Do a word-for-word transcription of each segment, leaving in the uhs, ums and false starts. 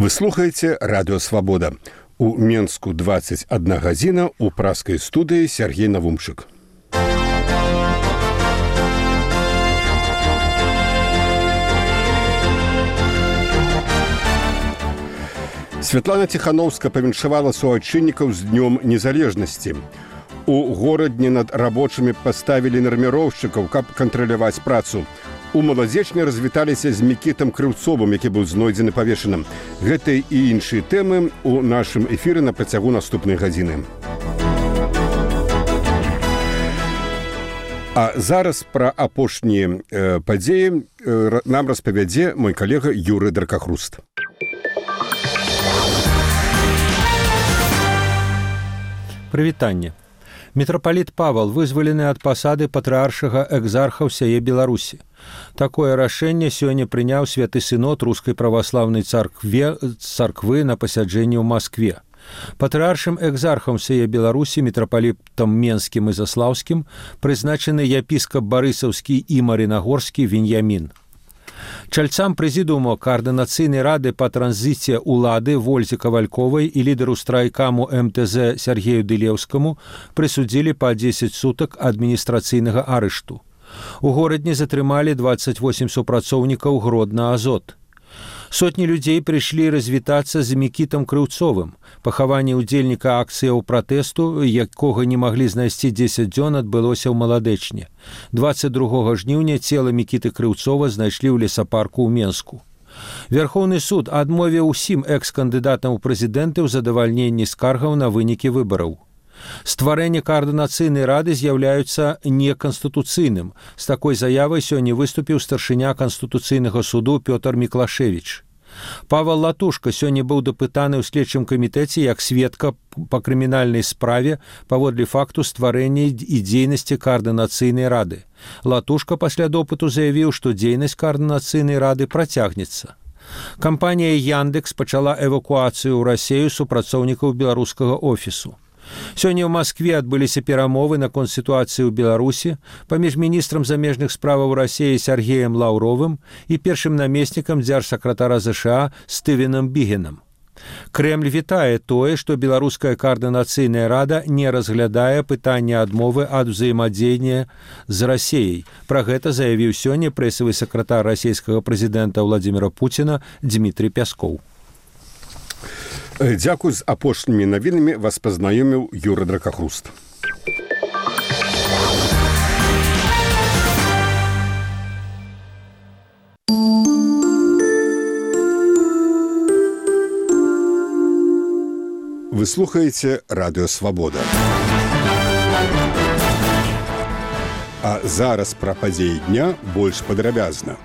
Вы слухаеце радыё Свабода. У Менску двадцать одна гадзіна, у праскай студыі Сергей Навумчык. Святлана Тихановская павіншавала суайчыннікаў з днём незалежнасці. У горадні над рабочымі паставілі нарміроўшчыкаў, каб кантраляваць працу. У маладзечні развіталіся з Мікітам Крыўцовым, які быў знойдзены павешаным. Гэтай і іншыя тэмы ў нашым эфіры на працягу наступнай гадзіны. А зараз пра апошнія э, падзеі э, нам распавядзе мой калега Юрый Дракахруст. Прывітанне. Мітрапаліт Павал вызвалены ад пасады патрыаршага экзарха ўсяе Беларусі. Такое рашэнне сёння прыняў святы сынод рускай праваслаўнай царкве царквы на пасяджэнні ў Маскве. Патрыаршым экзархам ўсяе Беларусі мітрапалітам Менскім і Заслаўскім прызначаны епіскап Барысаўскі і Марынагорскі Веньямін. Чальцам прэзідыума Координацыйнай рады па транзіце ўлады Вользе Кавальковай і лідару страйкаму эм тэ зэ Сергею Дылеўскаму прысудзілі па дзесяць сутак адміністрацыйнага арышту. У горадні затрымалі дваццаць восем супрацоўнікаў Гродна Азот. Сотні людзей прыйшлі развітацца з Мікітам Крыўцовым. Пахаванне ўдзельніка акцыяў пратэсту, якога не маглі знайсці дзесяць дзён, адбылося ў Маладэчні. дваццаць другога жніўня цела Мікіты Крыўцова знайшлі ў лесапарку ў Менску. Верхоўны суд адмовіў усім экс-кандыдатам у прэзідэнты ў задавальненні скаргаў на вынікі выбараў. Стварэнне Координацыйнай рады з'яўляецца неканстытуцыйным. З такой заявай сёння выступіў старшыня Канстытуцыйнага суду Пётр Міклашевіч. Павел Латушка сёння быў дапытаны ў следчым камітэце як сведка па крымінальнай справе паводле факту стварэння і дзейнасці Координацыйнай рады. Латушка пасля допыту заявіў, што дзейнасць Координацыйнай рады працягнецца. Кампанія Яндекс пачала эвакуацыю ў Расею супрацоўнікаў беларускага офісу. Сёння ў Маскве адбыліся перамовы наконт сітуацыі ў Беларусі паміж міністрам замежных справаў Расеі Сергеем Лаўровым і першым намеснікам дзяржсакратара ЗША Стывенам Бігенам. Крэмль вітае тое, што Беларуская Координацыйная рада не разглядае пытанне адмовы ад узаемадзеяння з Расеяй. Пра гэта заявіў сёння прэсавы сакратар расійскага прэзідэнта Владзіміра Пуціна Дмітрый Пяскоў. Дзякуй, з апошнімі навінамі вас пазнаёміў Юрый Дракахруст. Вы слухаеце радыё Свабода. А зараз пра падзеі дня больш падрабязна.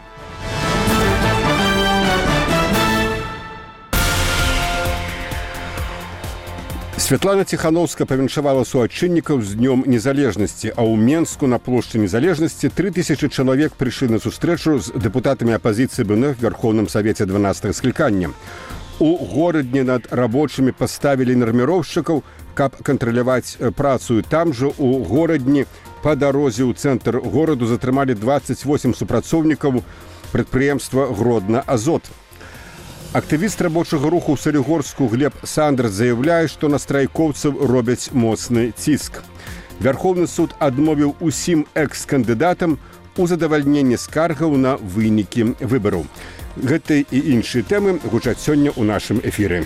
Святлана Тихановская павіншавала суайчыннікаў з днём незалежнасці, а ў Менску на плошчы незалежнасці тры тысячы чалавек прыйшлі на сустрэчу з дэпутатамі апазіцыі БНФ в Верховным Савеце дванаццатага склікання. У горадні над рабочымі паставілі нарміроўшчыкаў, каб кантраляваць працу. Там жа у горадні па дарозе ў цэнтр гораду затрымалі дваццаць восем супрацоўнікаў прадпрыемства Гродна Азот. Актывіст рабочага руху ў Салігорску Глеб Сандрс заяўляе, што на страйкоўцаў робяць моцны ціск. Верховны суд адмовіў усім экс-кандыдатам у задавальненні скаргаў на вынікі выбараў. Гэтай і іншыя тэмы гучаць сёння ў нашым эфіры.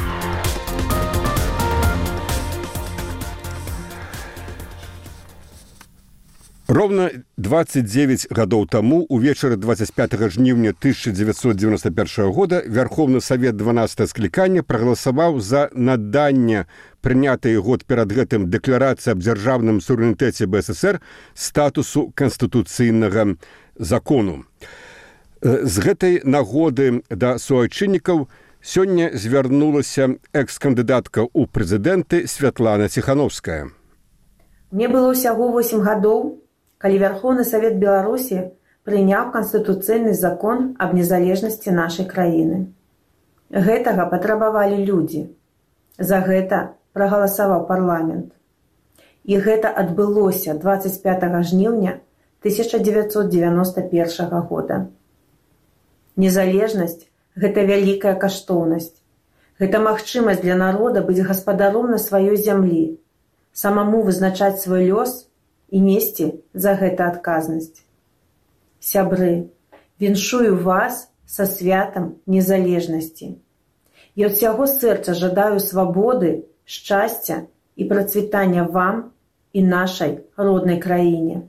Ровно двадцать девять гадоў таму, увечары двадцать пятага жніўня тысяча девятьсот девяносто первого года, Верховны Савет дванаццатага склікання прагаласаваў за наданне прынятай год перад гэтым дэкларацыі аб дзяржаўным суверэнітэце БССР статусу канстытуцыйнага закону. З гэтай нагоды да суайчыннікаў сёння звярнулася экс-кандыдатка ў прэзідэнты Святлана Тихановская. Мне было ўсяго восемь гадоў, калі Верховны Савет Беларусі прыняў канстытуцыйны закон аб незалежнасці нашай краіны. Гэтага патрабавалі людзі. За гэта прагаласаваў парламент. І гэта адбылося двадцать пятага жніўня тысяча девятьсот девяносто первого года. Незалежнасць Гэта вялікая каштоўнасць. Гэта магчымасць для народа быць гаспадаром на сваёй зямлі, самому вызначаць свой лёс і несці за гэта адказнасць. Сябры, віншую вас са святам незалежнасці. І ад усяго сэрца жадаю свабоды, шчасця і працвітання вам і нашай роднай краіне.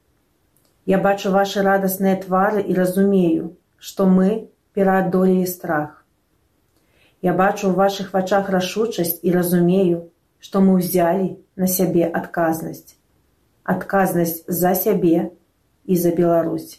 Я бачу ваши радасныя твары і разумею, што мы пераадолелі страх. Я бачу ў вашых вачах рашучасць і разумею, што мы ўзялі на сябе адказнасць. Адказнасць за сябе і за Беларусь.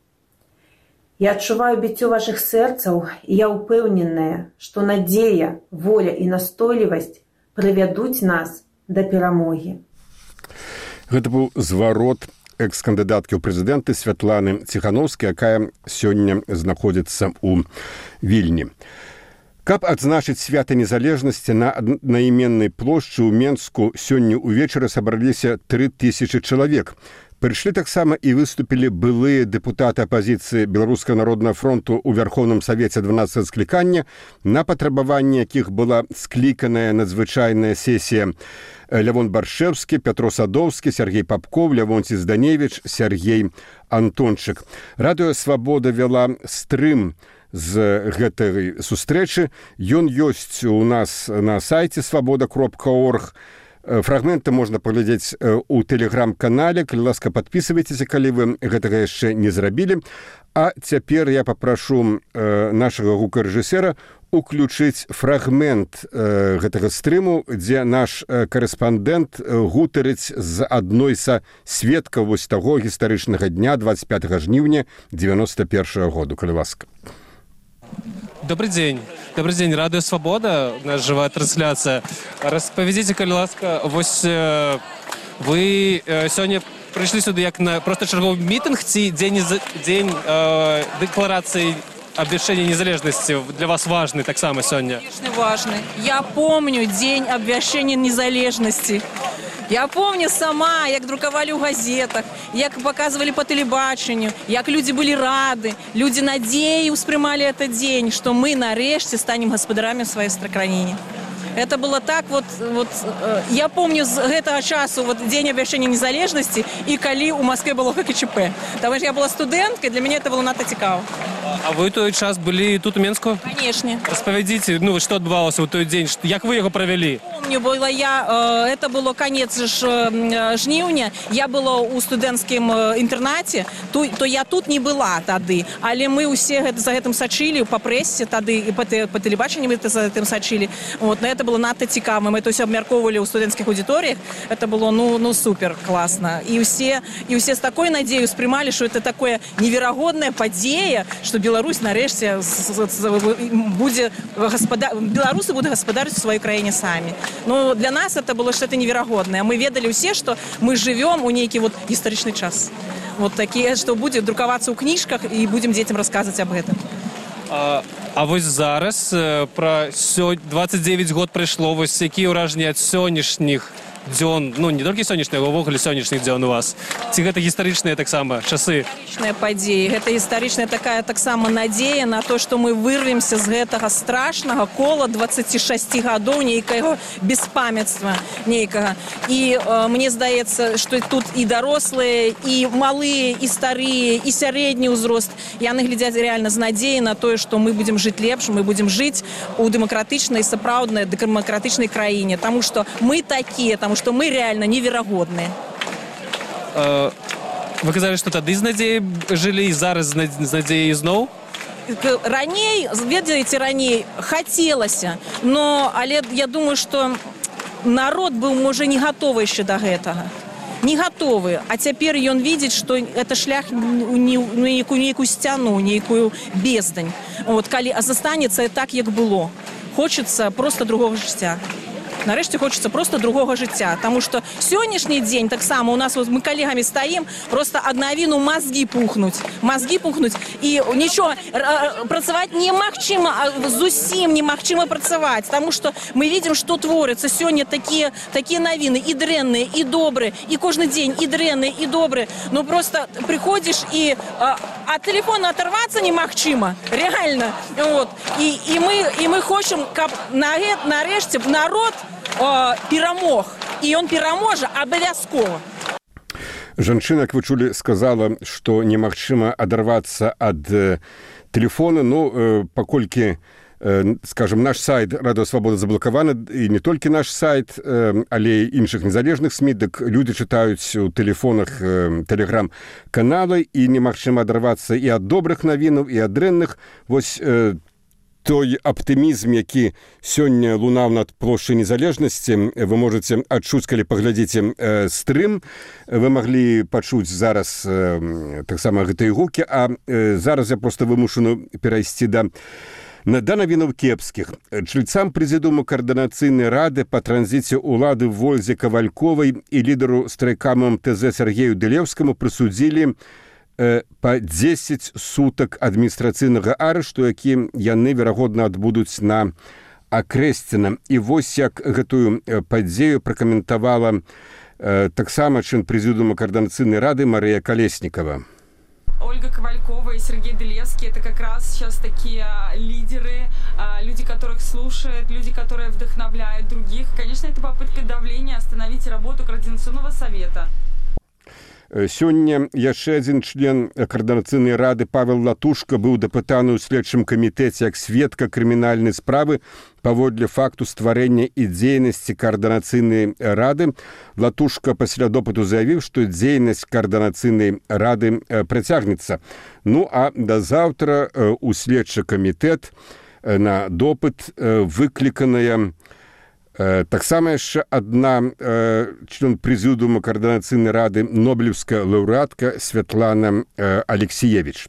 Я адчуваю біццё вашых сэрцаў, і я ўпэўненая, што надзея, воля і настойлівасць прывядуць нас да перамогі. Гэта быў зварот экс-кандыдаткі ў прэзідэнты Святланы Ціханаўскай, якая сёння знаходзіцца ў Вільні. Каб адзначыць свята незалежнасці на аднайменнай плошчы ў Менску сёння ўвечары сабраліся тры тысячы чалавек. Прыйшлі таксама і выступілі былыя дэпутаты апазіцыі Беларускага народнага фронту ў Вярхоўным Савеце дванаццатага склікання, на патрабаванне якіх была скліканая надзвычайная сесія. Лявон Баршэўскі, Пятро Садоўскі, Сергей Папков, Лявонці Зданевіч, Сергей Антончык. Радыё «Свабода» вяла стрым з гэтай сустрэчы. Ён ёсць у нас на сайце свабода кропка орг. Фрагменты можна паглядзець у тэлеграм-канале. Калі ласка, падпісвайцеся, калі вы гэтага яшчэ не зрабілі. А цяпер я папрашу нашага гукарэжысера уключыць фрагмент гэтага стрыму, дзе наш карэспандэнт гутарыць з адной са сведкаў вось таго гістарычнага дня двадцать пятого жніўня девяносто первого году. Калі ласка. Добрый день. Добрый день. Радио «Свобода», наша живая трансляция. Расповедите, коли ласка, вось э, вы э, сегодня пришли сюда як на просто черговый митинг, ці день, день э, декларации обвящения незалежности для вас важный так само сегодня? Конечно, важный. Я помню день обвящения незалежности. Я помню сама, як друкавалі ў газетах, як показывали по телебаченню, як люди были рады, люди надеи успрымали этот день, что мы нарэшце станем гаспадарамі в своей краіне. Это было так вот, вот э, я помню с этого часу вот день обвящения незалежности и коли у Москве было ХКЧП. Потому что я была студенткой, для меня это было надто цікаво. А вы той час были тут у Менску? Конечно. Распавядзіце, ну что адбывалася ў той дзень, як вы его провели? Помню, было я, э, это было конец ж, жніўня, я была у студэнцкім інтэрнаце, то, то я тут не была тады, але мы усе гэта, за гэтым сачылі по прэсе тады і по, по тэлебачанні мы за гэтым сачылі. Вот, на это было надто цікаво, мы это все абмяркоўвалі ў студэнцкіх аудиториях, это было ну, ну супер классно. И все, и все с такой надеей успрымалі, что это такое неверагодная падзея, что Беларусь нарэшце будзе гаспадар... беларусы будут гаспадарыць у сваёй краіне самі. Но для нас это было что-то неверагодное. Мы ведали все, что мы живем у нейкі вот гістарычны час. Вот такие, что будет друкавацца ў кніжках и будем детям рассказывать об этом. А, а вось зараз про двадцать девять год прайшло, вось якія ўражанні ад сённяшніх дзён, ну не толькі сённяшніх, а ўвогуле сённяшніх дзён у вас. Ці гэта гістарычныя таксама часы? Гістарычная падзея. Гэта гістарычная такая таксама надзея на то, што мы вырвемся з гэтага страшнага кола двадцати шести гадоў нейкага беспамятства нейкага. І э, мне здаецца, што тут і дарослыя, і малыя, і старыя, і сярэдні ўзрост. Яны глядзяць реально з надзеяй на тое, што мы будзем жыць лепш, мы будзем жыць у дэмакратычнай, сапраўднай дэмакратычнай краіне. Таму што мы такія, таму што мы реально неверагодныя. Uh, вы казалі, што тады з надзеяй жылі і зараз з надзеяй зноў? Раней, ведаеце, раней хацелася, но але я думаю, што народ быў, можа, не гатовы яшчэ да гэтага. Не гатовы, а цяпер ён видіць, што это шлях у нейкую, нейкую сцяну, нейкую бездань. Вот, калі застанецца так, як было. Хочется просто другого жыцця. Нарэшце хочется просто другого жыцця, потому что сённяшні дзень таксама у нас вот мы коллегами стоим, просто аднавіну мозги пухнуть, мозги пухнуть и ничего працаваць немагчыма, зусім немагчыма працаваць, потому что мы видим, что творится сёння такие такие навіны и дрэнныя, и добрые, и кожны дзень и дрэнныя, и добрые, но просто приходишь и от телефона оторваться немагчыма, реально. Вот. И, и, мы, и мы хотим, каб нарэшце народ э, перамог. И он пераможа абавязкова. Жанчына, як вы чулі, сказала, што немагчыма адарвацца ад э, телефона, ну, э, паколькі, э, скажем, наш сайт Радыё Свабода заблакаваны, і не толькі наш сайт, э, але і іншых незалежных СМІ, дык людзі чытаюць у тэлефонах э, тэлеграм-каналы, і немагчыма адарвацца і ад добрых навінаў, і ад дрэнных. Вось э, той аптымізм, які сёння лунаў над плошчай незалежнасці, вы можаце адчуць, калі паглядзіце э, стрым. Вы маглі пачуць зараз э, таксама гэтыя гукі, а э, зараз я проста вымушаны перайсці да да навінаў кепскіх. Чальцам прэзідыуму каардынацыйнай рады па транзіце ўлады Вользе Кавальковай і лідару страйкаму эм тэ зэ Сергею Дылеўскаму прысудзілі па дзесяць сутак адміністрацыйнага арышту, які яны, верагодна, адбудуць на Акрэсціна. І вось як гэтую падзею пракаментавала э, таксама член прэзідыума каардынацыйнай рады Марыя Колеснікова. Ольга Ковалькова и Сергей Дылевский — это как раз сейчас такие лидеры, люди, которых слушают, люди, которые вдохновляют других. Конечно, это попытка давления остановить работу Координационного совета. Сёння яшчэ адзін член каардынацыйнай рады Павел Латушка быў дапытаны ў следчым камітэце як сведка крымінальнай справы паводле факту стварэння і дзейнасці каардынацыйнай рады. Латушка пасля допыту заявіў, што дзейнасць каардынацыйнай рады працягнецца. Ну а да заўтра у следчы камітэт на допыт выкліканая таксама яшчэ адна э, член прэзідыума каардынацыйнай рады нобелеўская лаўрэатка Святлана э, Алексеевич.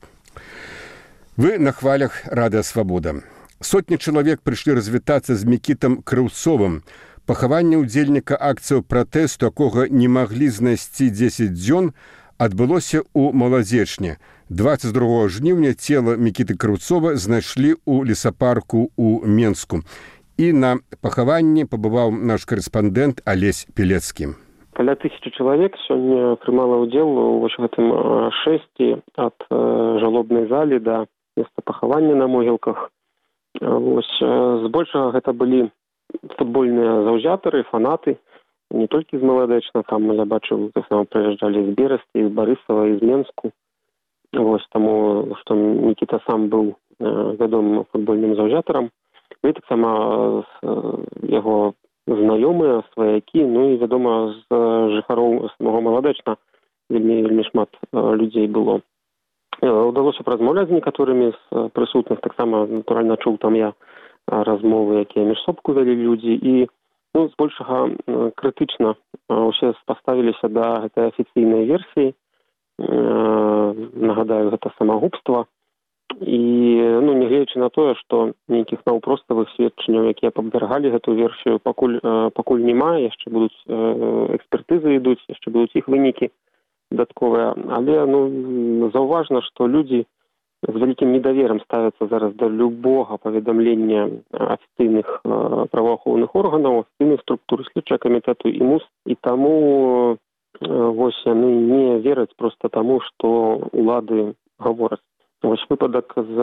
Вы на хвалях Радыё Свабода. Сотні чалавек прыйшлі развітацца з Мікітам Крыўцовым. Пахаванне ўдзельніка акцыяў пратэсту, якога не маглі знайсці дзесяць дзён, адбылося ў Маладзечні. дваццаць другога жніўня цела Мікіты Крыўцова знайшлі ў лесапарку ў Менску. І на пахаванні пабываў наш корэспандэнт Алесь Пілецкі. Каля тысячы чалавек сёння прымала ўдзел у гэтым шэсці ад жалобнай залі да места пахавання на могілках. Вось, збольшага гэта былі футбольныя заўзятары, фанаты, не толькі з Маладэчна, там я бачыў, таксама прыязджалі з Берасці, з Барысава, з Менску. Вось, таму, што Мікіта сам быў вядомым футбольным заўзятарам. І таксама яго знаёмыя, сваякі, ну і, вядома, з жыхароў самого Маладэчна вельмі, вельмі шмат людзей было. Удалося паразмаўляць з некаторымі з прысутных, таксама, натуральна, чуў там я размовы, якія між сабку вялі людзі, і, ну, збольшага крытычна ўсе паставіліся да гэтай афіцыйнай версіі. Нагадаю, гэта самагубства. І, ну, нягледзячы на тое, што нейкіх наўпроставых сведчанняў, якія падвяргалі гэту версію, пакуль, пакуль няма, яшчэ будуць экспертызы ідуць, яшчэ будуць іх вынікі дадатковыя. Але, ну, заўважна, што людзі з вялікім недаверам ставяцца зараз да любога паведамлення афіцыйных праваахоўных органаў, афіцыйных структур, следчага камітэту і МУС. І таму вось яны не вераць проста таму, што улады гавораць. Вось выпадак з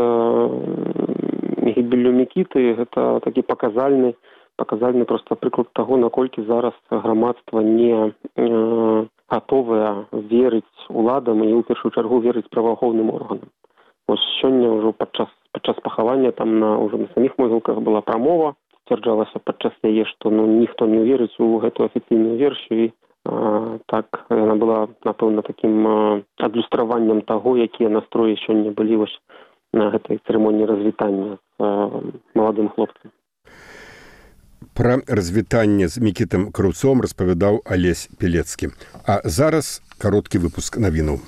гібеллю Мікіты — гэта такі паказальны, паказальны проста прыклад таго, наколькі зараз грамадства не э, гатовае верыць уладам і ў першую чаргу верыць праваахоўным органам. Вось сёння ўжо падчас, падчас пахавання там на, ўжо на саміх могілках была прамова, сцвярджалася падчас яе, што, ну, ніхто не верыць у гэту афіцыйную версію. Так, яна была, напэўна, такім адлюстраваннем таго, якія настроі сёння былі вось на гэтай цырымоніі развітання з маладым хлопцам. Пра развітанне з Мікітам Крыўцовым распавядаў Алесь Пілецкі. А зараз кароткі выпуск навінаў.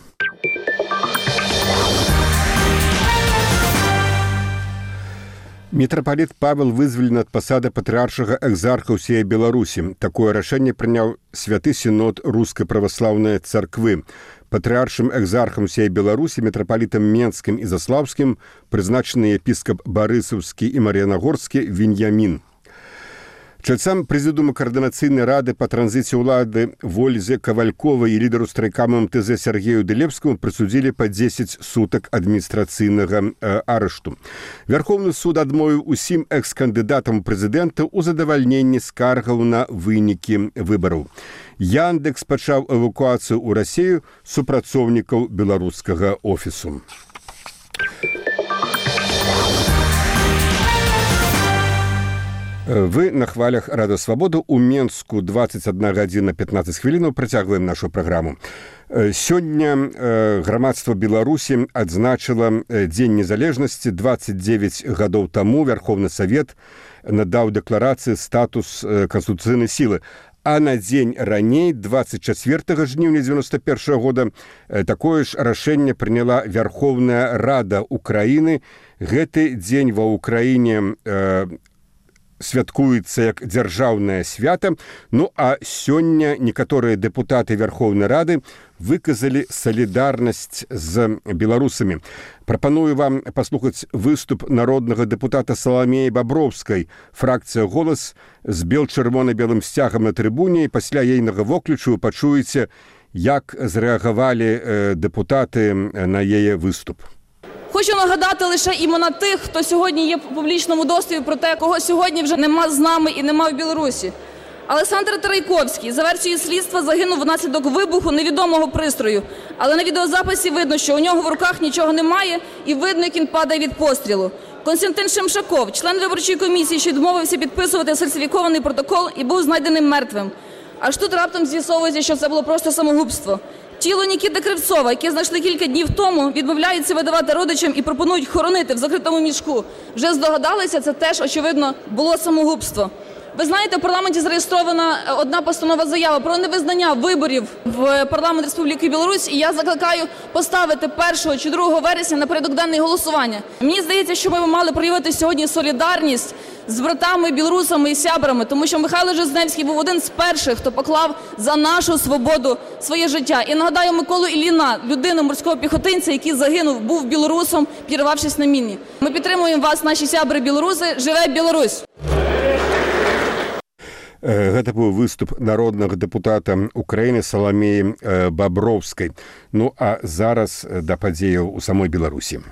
Мітрапаліт Павел вызвалены ад пасады патрыаршага экзарха ўсей Беларусі. Такое рашэнне прыняў святы сінод Рускай праваслаўнай царквы. Патрыаршым экзархам усей Беларусі, мітрапалітам Менскім і Заслаўскім прызначаны епіскап Барысаўскі і Мар'янагорскі Віньямін. Чальцам прэзідыума каардынацыйнай рады па транзіце ўлады Вользе Кавальковай і лідару страйкаму эм тэ зэ Сергею Дэлепскаму прысудзілі па дзесяць сутак адміністрацыйнага э, арышту. Вярхоўны суд адмовіў усім экс-кандыдатам у прэзідэнта ў задавальненні скаргаў на вынікі выбараў. Яндекс пачаў эвакуацыю ў Расею супрацоўнікаў беларускага офісу. Вы на хвалях Радыё Свабода. У Менску двадцать одна гадзіна пятнадцать хвілінаў. Працягваем нашу праграму. Сёння грамадства Беларусі адзначыла Дзень незалежнасці. двадцать девять гадоў таму Вярхоўны Савет надаў дэкларацыі статус канстытуцыйнай сілы. А на дзень раней, двадцать чацвёртага жніўня дзевяносто першага года, такое ж рашэнне прыняла Вярхоўная Рада Украіны. Гэты дзень ва Ўкраіне э, святкуецца як дзяржаўнае свята. Ну а сёння некаторыя дэпутаты Вярхоўнай Рады выказалі салідарнасць з беларусамі. Прапаную вам паслухаць выступ народнага дэпутата Саламеі Баброўскай. Фракцыя «Голас» з бел-чырвона-белым сцягам на трыбуне, і пасля ейнага воклічу вы пачуеце, як зрэагавалі дэпутаты на яе выступ. Хочу нагадати лише імена тих, хто сьогодні є в публічному доступі, про те, кого сьогодні вже нема з нами і нема в Білорусі. Олександр Тарайковський, за версією слідства, загинув внаслідок вибуху невідомого пристрою. Але на відеозаписі видно, що у нього в руках нічого немає, і видно, як він падає від пострілу. Константин Шемшаков, член виборчої комісії, що відмовився підписувати сфальсифікований протокол і був знайдений мертвим. Аж тут раптом з'ясовується, що це було просто самогубство. Тіло Нікіти Кривцова, яке знайшли кілька днів тому, відмовляються видавати родичам і пропонують хоронити в закритому мішку. Вже здогадалися, це теж, очевидно, було самогубство. Ви знаєте, в парламенті зареєстрована одна постанова заява про невизнання виборів в парламент Республіки Білорусь, і я закликаю поставити першого чи другого вересня на порядок денний голосування. Мені здається, що ми мали проявити сьогодні солідарність з братами, білорусами і сябрами, тому що Михайло Жизневський був один з перших, хто поклав за нашу свободу своє життя. І нагадаю Миколу Ілліна, людину морського піхотинця, який загинув, був білорусом, підірвавшись на міні. Ми підтримуємо вас, наші сябри-білоруси. Живе Білорусь! Гэта быў выступ народнага дэпутата Украіны Саламеі Баброўскай. Ну а зараз да падзеяў у самой Беларусі.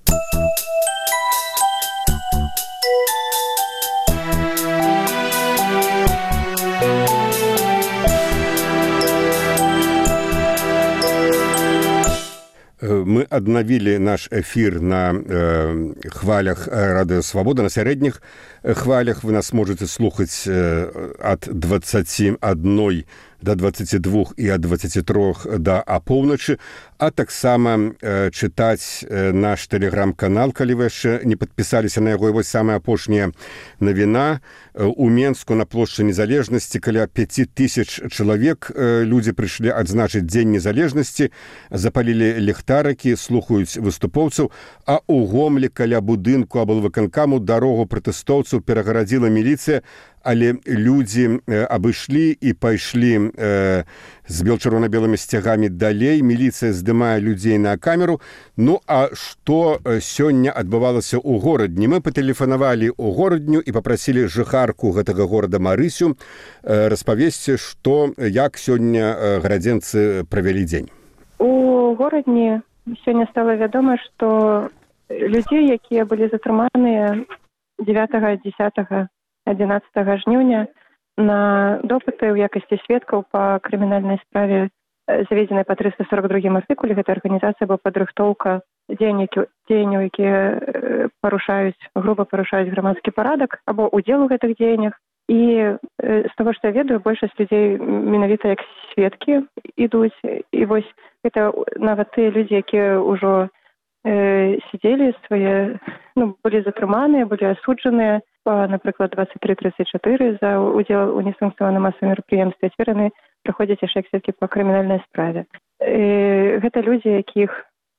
Мы аднавілі наш эфір на э, хвалях Радыё Свабода, на сярэдніх хвалях. Вы нас можете слухаць э, ад двадцаці адной до двадцаці двух і ад двадцаці трох да апоўначы, а таксама э, чытаць э, наш тэлеграм-канал, калі вы яшчэ не падпісаліся на яго. І вось самая апошняя навіна. У Менску на плошчы Незалежнасці каля пяць тысяч чалавек э, людзі прыйшлі адзначыць Дзень незалежнасці, запалілі ліхтарыкі, слухаюць выступоўцаў, а ў Гомлі каля будынку аблвыканкаму дарогу пратэстоўцаў перагарадзіла міліцыя, але людзі э, абышлі і пайшлі э, з бел-чырвона-белымі сцягамі далей. Міліцыя здымае людзей на камеру. Ну а што сёння адбывалася ў горадні? Мы патэлефанавалі ў горадню і папрасілі жыхарку гэтага горада Марысю э, распавесці, што як сёння э, гарадзенцы правялі дзень. У горадні сёння стала вядома, што людзей, якія былі затрыманыя дзевятага, дзесятага, адзінаццатага жніўня на допыты ў якасці сведкаў па крымінальнай справе, заведзенай па трыста сорок другім артыкуле. Гэта арганізацыя або падрыхтоўка дзеянняў, якія парушаюць, груба парушаюць грамадскі парадак, або ўдзел у гэтых дзеяннях. І з таго, што я ведаю, большасць людзей менавіта як сведкі ідуць. І вось гэта нават тыя людзі, якія ўжо э, сидзелі свае, ну, былі затрыманыя, былі асуджаныя, напрыклад, двадцать три тридцать четыре за удзел у несанкцыянаваным масавым мерапрыемстве. Цяпер яны праходзяць яшчэ як сведкі па крымінальнай справе. І гэта людзі, якіх,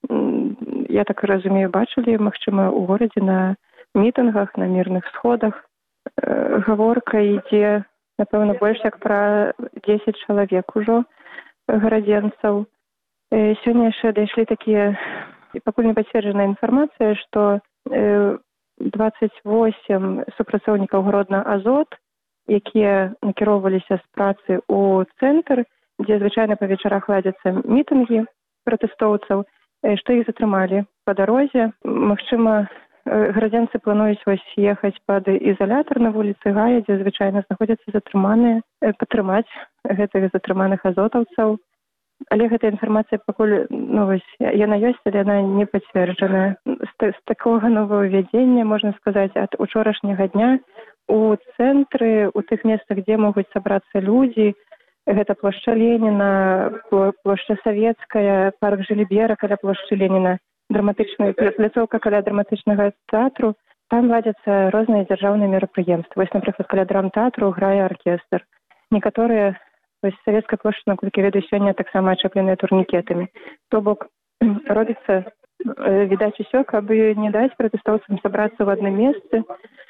я так разумею, бачылі, магчыма, у горадзе на мітынгах, на мірных сходах. Гаворка ідзе, напэўна, больш як пра дзесяць чалавек ужо гарадзенцаў. Сёння яшчэ дайшлі такія, пакуль не пацверджаная інфармацыя, што двадцать восемь супрацоўнікаў Гродна Азот якія накіроўваліся з працы ў цэнтр, дзе звычайна па вечарах ладзяцца мітынгі пратэстоўцаў, што іх затрымалі па дарозе. Магчыма, гарадзенцы плануюць вось ехаць пад ізалятар на вуліцы Гая, дзе звычайна знаходзяцца затрыманыя, падтрымаць гэтых затрыманых азотаўцаў. Але гэтая інфармацыя пакуль, ну вось, яна ёсць, але яна не пацверджаная. З, з такога новаўвядзення, можна сказаць, ад учорашняга дня у цэнтры, у тых месцах, дзе могуць сабрацца людзі, гэта плошча Леніна, плошча Савецкая, парк Жылібера каля плошчы Леніна, драматычная пляцоўка каля драматычнага тэатру, там ладзяцца розныя дзяржаўныя мерапрыемствы. Вось, напрыклад, каля драмтэатру грае аркестр. Некаторыя, вось Савецкая плошча, наколькі ведаю, сёння таксама ачэпленыя турнікетамі. То бок робіцца, відаць, усё, каб не даць пратэстоўцам сабрацца ў адным месцы.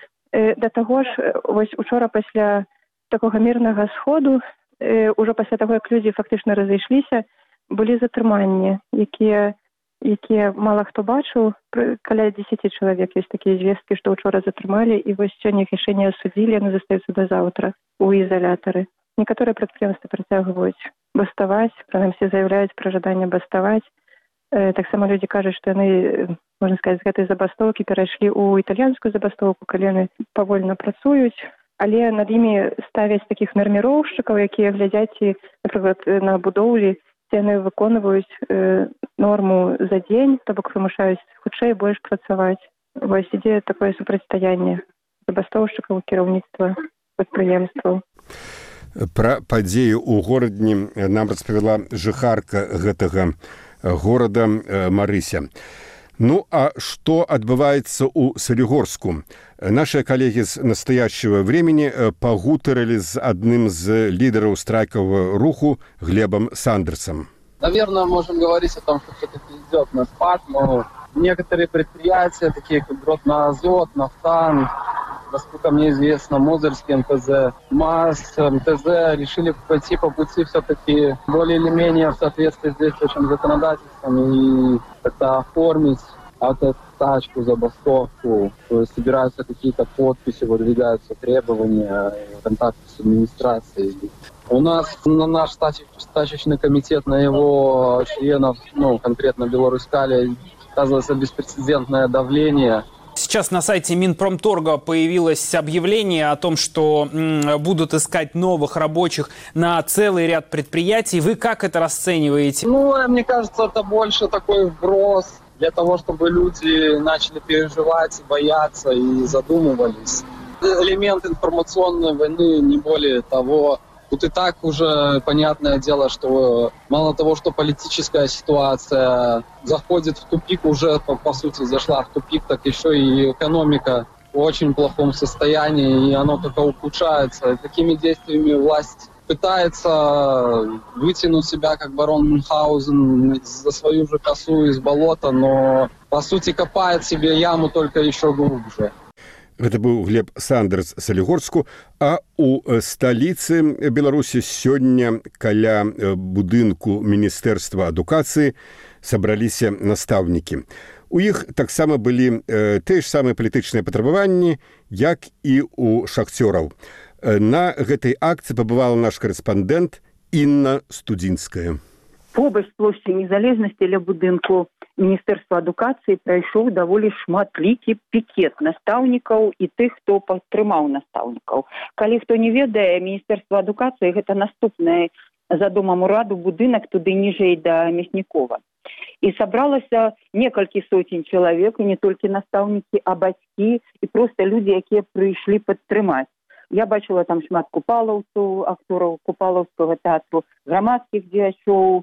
Да таго ж, вось учора пасля такога мірнага сходу, ўжо пасля таго, як людзі фактычна разышліся, былі затрыманні, якія, якія мала хто бачыў. Каля дзесяці чалавек ёсць такія звесткі, што ўчора затрымалі, і вось сёння іх яшчэ не асудзілі, яны застаюцца да заўтра ў ізалятары. Некаторыя прадпрыемствы працягваюць баставаць, прынамсі заяўляюць пра жаданне баставаць. Таксама людзі кажуць, што яны, можна сказаць, з гэтай забастоўкі перайшлі ў італьянскую забастоўку, калі яны павольна працуюць, але над імі ставяць такіх нарміроўшчыкаў, якія глядзяць, напрыклад, на будоўлі, ці яны выконваюць норму за дзень, то бок вымушаюць хутчэй больш працаваць. Вось ідзе такое супрацьстаянне забастоўшчыкаў, кіраўніцтва прадпрыемстваў. Пра падзею ў горадні нам распавяла жыхарка гэтага горада Марыся. Ну, а что отбывается у Солигорску? Наши коллеги с настоящего времени погутарили с одним из лидеров страйкового руху Глебом Сандерсом. Наверное, можем говорить о том, что все-таки идет на спад, но некоторые предприятия, такие как Гродно-Азот, Нафтан, насколько мне известно, Мозырский эн тэ зэ, МАЗ, эм тэ зэ решили пойти по пути все-таки более или менее в соответствии с действующим законодательством и как-то оформить автотачку, забастовку. То есть собираются какие-то подписи, выдвигаются требования, контакты с администрацией. У нас на наш стачечный комитет, на его членов, ну, конкретно Беларусь-Калия, оказывается беспрецедентное давление. Сейчас на сайте Минпромторга появилось объявление о том, что м, будут искать новых рабочих на целый ряд предприятий. Вы как это расцениваете? Ну, мне кажется, это больше такой вброс для того, чтобы люди начали переживать, бояться и задумывались. Элемент информационной войны, не более того. Тут и так уже понятное дело, что мало того, что политическая ситуация заходит в тупик, уже по, по сути зашла в тупик, так еще и экономика в очень плохом состоянии, и оно только ухудшается. И такими действиями власть пытается вытянуть себя, как барон Мюнхгаузен, за свою же косу из болота, но по сути копает себе яму только еще глубже. Гэта быў Глеб Сандерс з Салігорску, а у сталіцы Беларусі сёння каля будынку Міністэрства адукацыі сабраліся настаўнікі. У іх таксама былі тыя ж самыя палітычныя патрабаванні, як і у шахцёраў. На гэтай акцыі пабывала наш карэспандэнт Інна Студзінская. Побач з плошчы Незалежнасці ля будынку Міністэрства адукацыі прайшоў даволі шматлікі пікет настаўнікаў і тых, хто падтрымаў настаўнікаў. Калі хто не ведае, Міністэрства адукацыі гэта наступны за домам ураду будынак туды ніжэй да Мяснікова. І сабралася некалькі соцень чалавек, і не толькі настаўнікі, а бацькі і проста людзі, якія прыйшлі падтрымаць. Я бачыла там шмат купалаўцаў, актораў купалаўскага тэатру, грамадскіх дзеячоў,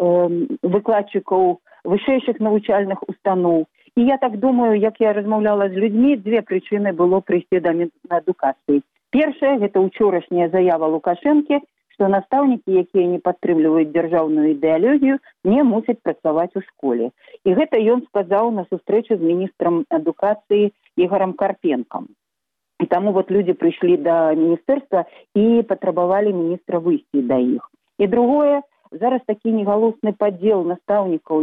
выкладчыкаў вышэйшых навучальных устаноў. І я так думаю, як я размаўляла з людзьмі, дзве прычыны было прыйсці да Мінадукацыі. Першая, гэта учорашняя заява Лукашэнкі, што настаўнікі, якія не падтрымліваюць дзяржаўную ідэалогію, не мусяць працаваць у школе. І гэта ён сказаў на сустрэчы з міністрам адукацыі Ігорам Карпенкам. І таму вот людзі прыйшлі да міністэрства і патрабавалі міністра выйсці да іх. І другое, зараз такі негалосны падзел настаўнікаў,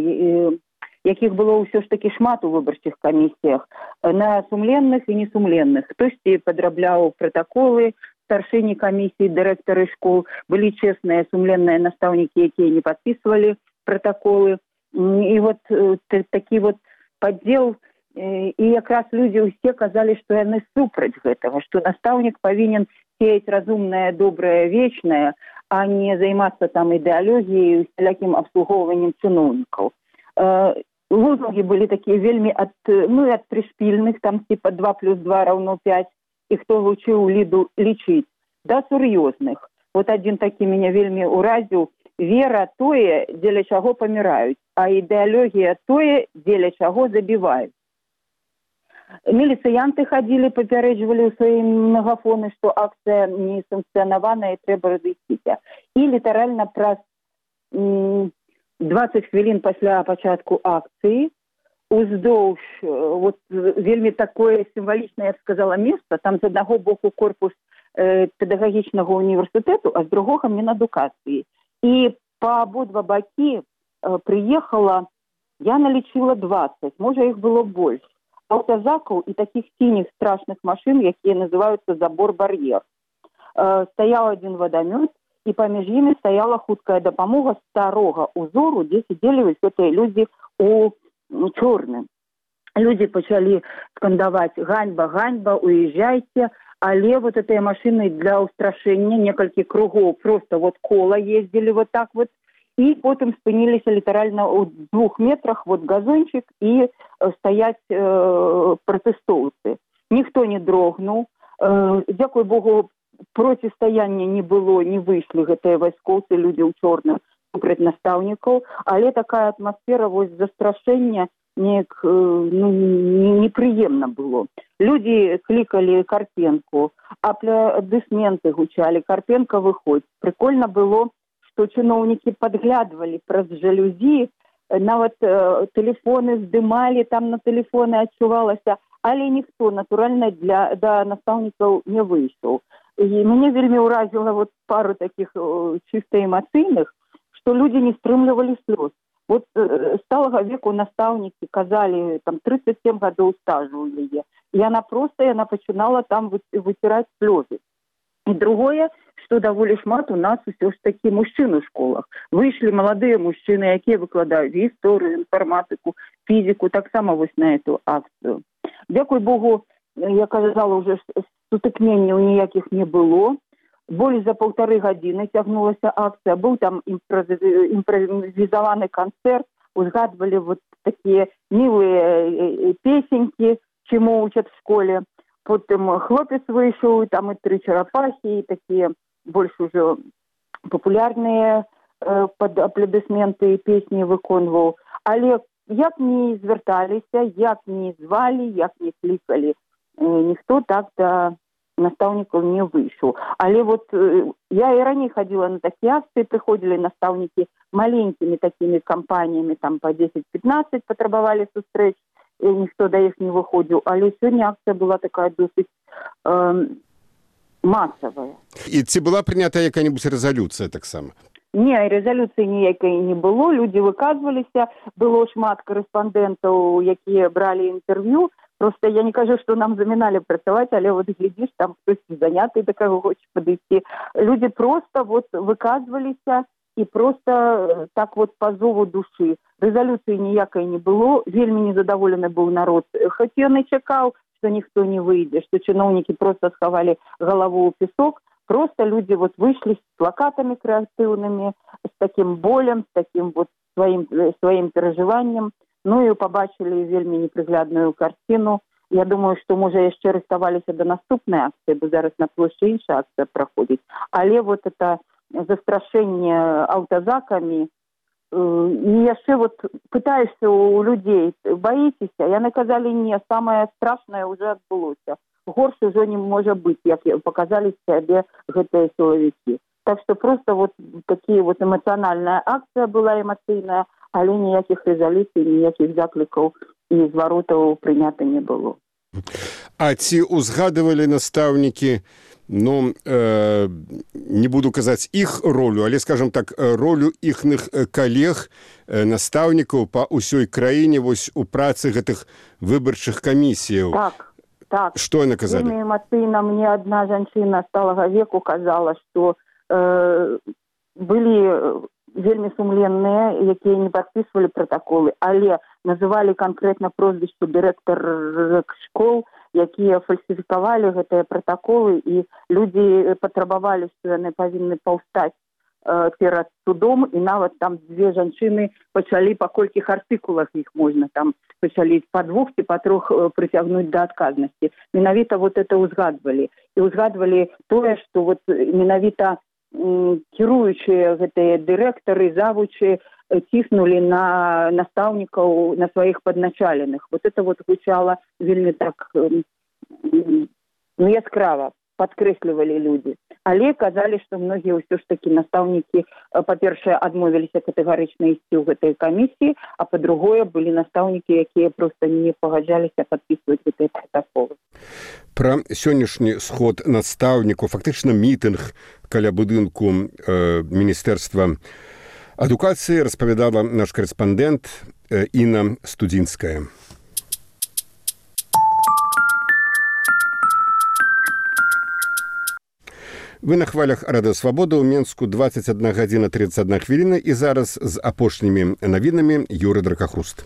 якіх было ўсё ж такі шмат у выбарчых камісіях, на сумленных і несумленных. Хтосьці падрабляў пратаколы, старшыні камісіі, дырэктары школ, былі чэсныя, сумленныя настаўнікі, якія не падпісвалі пратаколы. І вот такі вот падзел, і якраз людзі ўсе казалі, што яны супраць гэтага, што настаўнік павінен сеяць разумнае, добрае, вечнае, а не займацца там ідэалогіяй, усялякім абслугоўваннем чыноўнікаў. Лозунги были такие вельми от, ну, от пришпильных, там типа два плюс два равно пять, и кто учил лиду лечить, до серьезных. Вот один таки меня вельми уразил. Вера тое, дзеля чаго помирают, а идеология тое, дзеля чаго забивают. Милициянты ходили, попередживали у свои мегафоны, что акция не санкционованная и треба разыскіць. И литерально про двадцать хвілін пасля пачатку акцыі уздоўж вот вельмі такое сімвалічнае, я б сказала, месца, там з аднаго боку корпус э, педагагічнага універсітэту, а з другога Мінадукацыі. І па абодва бакі э, прыехала, я налічыла двадцать, можа іх было больш, аўтазакаў і такіх сініх страшных машын, якія называюцца забор-бар'ер. Э, стаяў адзін вадамёт, і паміж імі стаяла хуткая дапамога старога узору, дзе сидзелі вось гэтыя людзі у чорным. Людзі пачалі скандаваць «Ганьба, ганьба, уезжайте», але вот этой машины для устрашэння некалькі кругоў просто вот кола ездили вот так вот, і потым спыніліся літаральна у двух метрах вот газончик і стаяць э, пратэстоўцы. Ніхто не дрогнуў. Э, дзякуй Богу, процістаяння не было, не выйшлі гэтыя вайскоўцы, людзі ў чорным супраць настаўнікаў, але такая атмасфера вось застрашэння неяк ну, непрыемна было. Людзі клікалі Карпенку, апладысменты гучалі, Карпенка выходзь. Прикольна было, што чыноўнікі падглядвалі праз жалюзі, нават э, тэлефоны здымалі, там на тэлефоны адчувалася, але ніхто, натуральна, для да настаўнікаў не выйшаў. И мне вельми уразило вот пару таких э, чисто эмоцийных, что люди не стрымлівали слез. Вот э, сталага веку настаўнікі казали, там тридцать семь гадоў стажу у яе. И она просто, она пачынала там вытирать слезы. И другое, что даволі шмат у нас усё ж таки мужчин у школах. Вышли молодые мужчины, якія выкладаюць историю, информатику, физику, так само вось на эту акцию. Дзякуй Богу, я казала уже, сутыкненняў ніякіх не было. Болей за полторы гадзіны цягнулася акцыя. Быў там імправізаваны канцэрт, узгадвалі вот такія мілыя песенькі, чему учат в школе. Потым хлопец выйшаў, там і тры чарапахі, і такія больш ужо папулярныя э, пад апладысменты песні выконваў. Але як не звярталіся, як не звалі, як не клікалі, ніхто так да настаўнікаў не выйшаў. Але вот э, я і раней хадзіла на такія акцыі, прыходзілі настаўнікі маленькімі такімі кампаніямі, там по десять-пятнадцать патрабавалі сустрэч, і ніхто да іх не выходзіў. Але сёння акцыя была такая досыць э, масавая. І ці была прынята якая-небудзь рэзалюцыя таксама? Не, рэзалюцыі ніякай не было, людзі выказваліся, было шмат корэспандэнтаў, якія бралі інтэрв'ю. Просто я не кажу, что нам заминали працаваць, але вот глядишь, там кто-то занятый, до кого хочешь подойти. Люди просто вот выказывалися и просто так вот по зову души. Резолюции ніякой не было, вельмі незадоволены был народ. Хоть ён и чакаў, что никто не выйдет, что чиновники просто сховали голову у песок, просто люди вот вышли с плакатами креативными, с таким болем, с таким вот своим, своим переживанием. Ну і побачили вельмі неприглядную картину. Я думаю, что можа яшчэ рыхтаваліся до наступнай акцыі, бо зараз на плошчы іншая акцыя праходзіць. Але вот это застрашэнне аўтазакамі, і яшчэ вот пытаешься у людей, боитеся? Яны казалі, не, самое страшное уже адбылося. Горш ужо не можа быць, як показалі сябе гэтыя сілавікі. Так что просто вот такие вот эмоциональная акция была, эмоцыйная, але ніякіх рэзалюцый, ніякіх заклікаў і зваротаў прынята не было. А ці узгадывалі настаўнікі, ну, э, не буду казаць іх ролю, але, скажем так, ролю іхных калег, настаўнікаў па ўсёй краіне вось у працы гэтых выбарчых камісіяў? Так. Так. Што яны казалі? Вельмі эмацыйна мне адна жанчына сталага веку казала, што э, былі вельмі сумленныя, якія не падпісвалі пратаколы, але называлі канкрэтна прозвішчы дырэктар школ, якія фальсіфікавалі гэтыя пратаколы, і людзі патрабавалі, што яны павінны паўстаць э, перад судом, і нават там дзве жанчыны пачалі, па колькіх артыкулах іх можна там пачалі па двух ці па трох э, прыцягнуць да адказнасці. Менавіта вот это ўзгадвалі. І ўзгадвалі тое, што вот менавіта кіруючыя гэтыя дырэктары, завучы ціснулі на настаўнікаў, на сваіх падначаленых. Вот это вот гучала вельмі так ну, яскрава, падкрэслівалі людзі. Але казалі, што многія ўсё ж такі настаўнікі, па-першае, адмовіліся катэгарычна ісці ў гэтай камісіі, а па-другое, былі настаўнікі, якія проста не пагаджаліся падпісваць гэтыя пратаколы. Пра сённяшні сход настаўнікаў, фактычна мітынг каля будынку э, Міністэрства адукацыі распавядала наш корэспандэнт э, Інна Студзінская. Вы на хвалях Радыё Свабода, ў Менску двадцять одна гадзіна тридцать одна хвіліна, і зараз з апошнімі навінамі Юрый Дракахруст.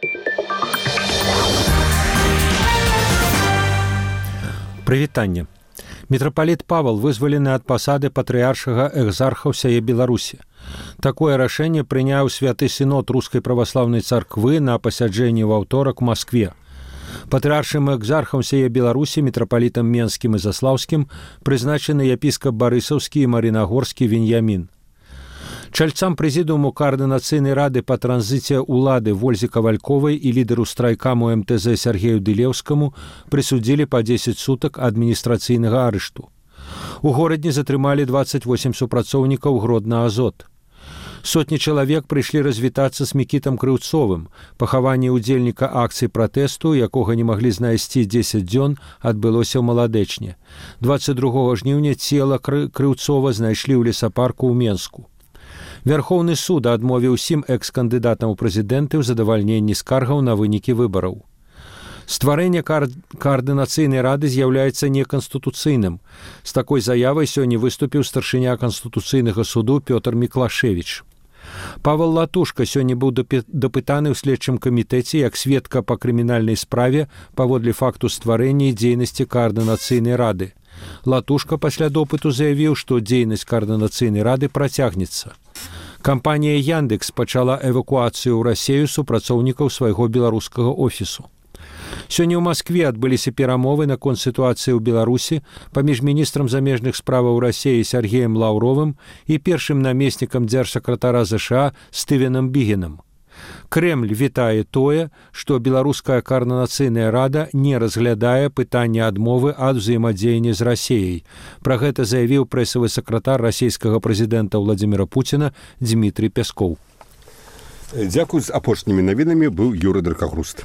Прывітанне. Мітрапаліт Павал вызвалены ад пасады патрыяршага экзарха ўсяе Беларусі. Такое рашэнне прыняў святы сінод Рускай праваслаўнай царквы на пасяджэнні ў аўторак у Маскве. Патрыаршым экзархам сяе Беларусі, мітрапалітам Менскім і Заслаўскім, прызначаны епіскап Барысаўскі і Марынагорскі Веньямін. Чальцам прэзідыуму Каардынацыйнай рады па транзіце ўлады Вользе Кавальковай і лідару страйкаму эм тэ зэ Сергею Дылеўскаму прысудзілі па дзесяць сутак адміністрацыйнага арышту. У горадні затрымалі двадцять восемь супрацоўнікаў Гродна-Азот. Сотні чалавек прыйшлі развітацца з Мікітам Крыўцовым. Пахаванне ўдзельніка акцыі пратэсту, якога не маглі знайсці дзесяць дзён, адбылося ў Маладэчне. двадцять другога жніўня цела Крыўцова знайшлі ў лесапарку ў Менску. Вярхоўны суд адмовіў усім экс-кандыдатам у прэзідэнты ў задавальненні скаргаў на вынікі выбараў. Стварэнне кар... Каардынацыйнай рады з'яўляецца неканстытуцыйным. З такой заявай сёння выступіў старшыня Канстытуцыйнага суду Пётр Міклашевіч. Павел Латушка сёння быў дапытаны ў следчым камітэце як сведка па крымінальнай справе паводле факту стварэння і дзейнасці Каардынацыйнай рады. Латушка пасля допыту заявіў, што дзейнасць Каардынацыйнай рады працягнецца. Кампанія Яндекс пачала эвакуацыю ў Расею супрацоўнікаў свайго беларускага офісу. Сёння ў Маскве адбыліся перамовы наконт сітуацыі ў Беларусі паміж міністрам замежных справаў Расеі Сергеем Лаўровым і першым намеснікам дзяржсакратара ЗША Стывенам Бігенам. Крэмль вітае тое, што беларуская Каардынацыйная рада не разглядае пытанне адмовы ад узаемадзеяння з Расеяй. Пра гэта заявіў прэсавы сакратар расійскага прэзідэнта Владзіміра Пуціна Дмітрый Пяскоў. Дзякуй, з апошнімі навінамі быў Юрый Дракахруст.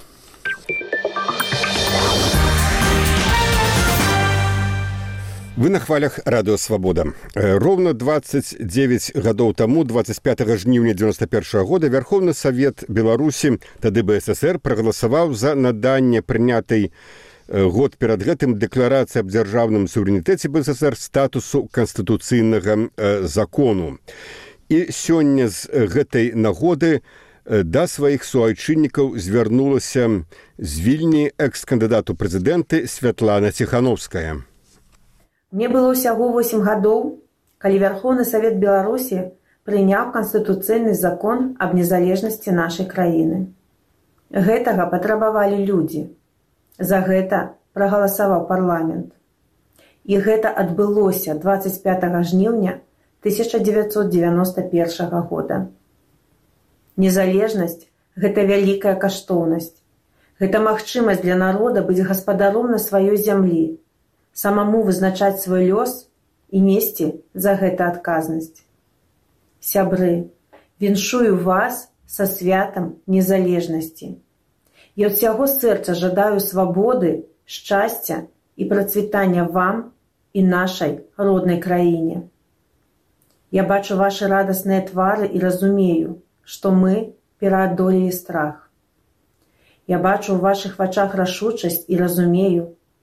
Вы на хвалях Радыё Свабода. Роўна двадцять девять гадоў таму, двадцать пятага жніўня девяносто первого года, Вярхоўны Савет Беларусі, тады Бэ Эс Эс Эр, прагаласаваў за наданне прынятай год перад гэтым дэкларацыі аб дзяржаўным суверэнітэце Бэ Эс Эс Эр статусу канстытуцыйнага закону. І сёння з гэтай нагоды да сваіх суайчыннікаў звярнулася з Вільні экс-кандыдат у прэзідэнты Святлана Ціхановская. Мне было ўсяго восемь гадоў, калі Вярхоўны Савет Беларусі прыняў канстытуцыйны закон аб незалежнасці нашай краіны. Гэтага патрабавалі людзі. За гэта прагаласаваў парламент. І гэта адбылося двадцать пятага жніўня тысяча девятьсот девяносто первого года. Незалежнасць – гэта вялікая каштоўнасць. Гэта магчымасць для народа быць гаспадаром на сваёй зямлі, самому вызначаць свой лёс і несці за гэта адказнасць. Сябры, віншую вас са святам незалежнасці. Я ад усяго сэрца жадаю свабоды, шчасця і працвітання вам і нашай роднай краіне. Я бачу вашы радасныя твары і разумею, што мы пераадолелі страх. Я бачу ў вашых вачах рашучасць і разумею,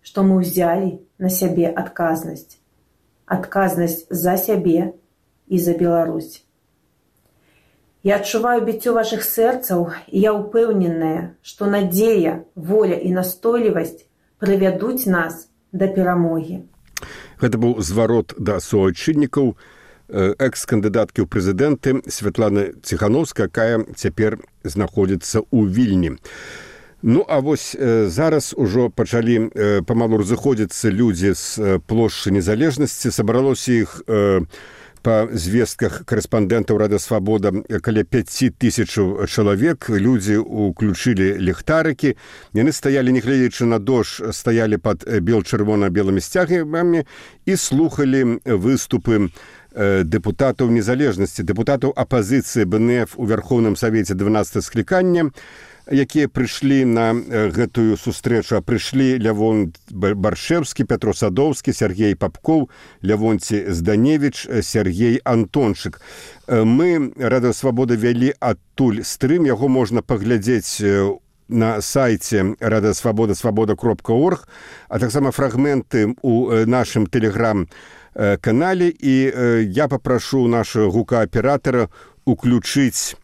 што мы ўзялі на сябе адказнасць. Адказнасць за сябе і за Беларусь. Я адчуваю біццё вашых сэрцаў, і я ўпэўненая, што надзея, воля і настойлівасць прывядуць нас да перамогі. Гэта быў зварот да суайчыннікаў экс-кандыдаткі ў прэзідэнты Святланы Ціханаўскай, якая цяпер знаходзіцца ў Вільні. Ну, а вось э, зараз ужо пачалі э, памалу разыходзіцца людзі з э, плошчы Незалежнасці. Сабралося іх э, па звестках карэспандэнтаў Радыё Свабода каля пяць тысяч чалавек. Людзі ўключылі ліхтарыкі. Яны стаялі, не гледзячы на дождж, стаялі пад бел-чырвона-белымі сцягамі і слухалі выступы э, дэпутатаў Незалежнасці, дэпутатаў апазіцыі бэ эн эф у Вярхоўным Савеце дванаццатага склікання, якія прыйшлі на гэтую сустрэчу. А прыйшлі Лявон Баршэўскі, Пятро Садоўскі, Сергей Папкоў, Лявонці Зданевіч, Сергей Антончык. Мы, Радыё Свабода, вялі адтуль стрым, яго можна паглядзець на сайце Радыё Свабода свабода кропка орг, а таксама фрагменты ў нашым тэлеграм-канале. І я папрашу нашага гукааператара уключыць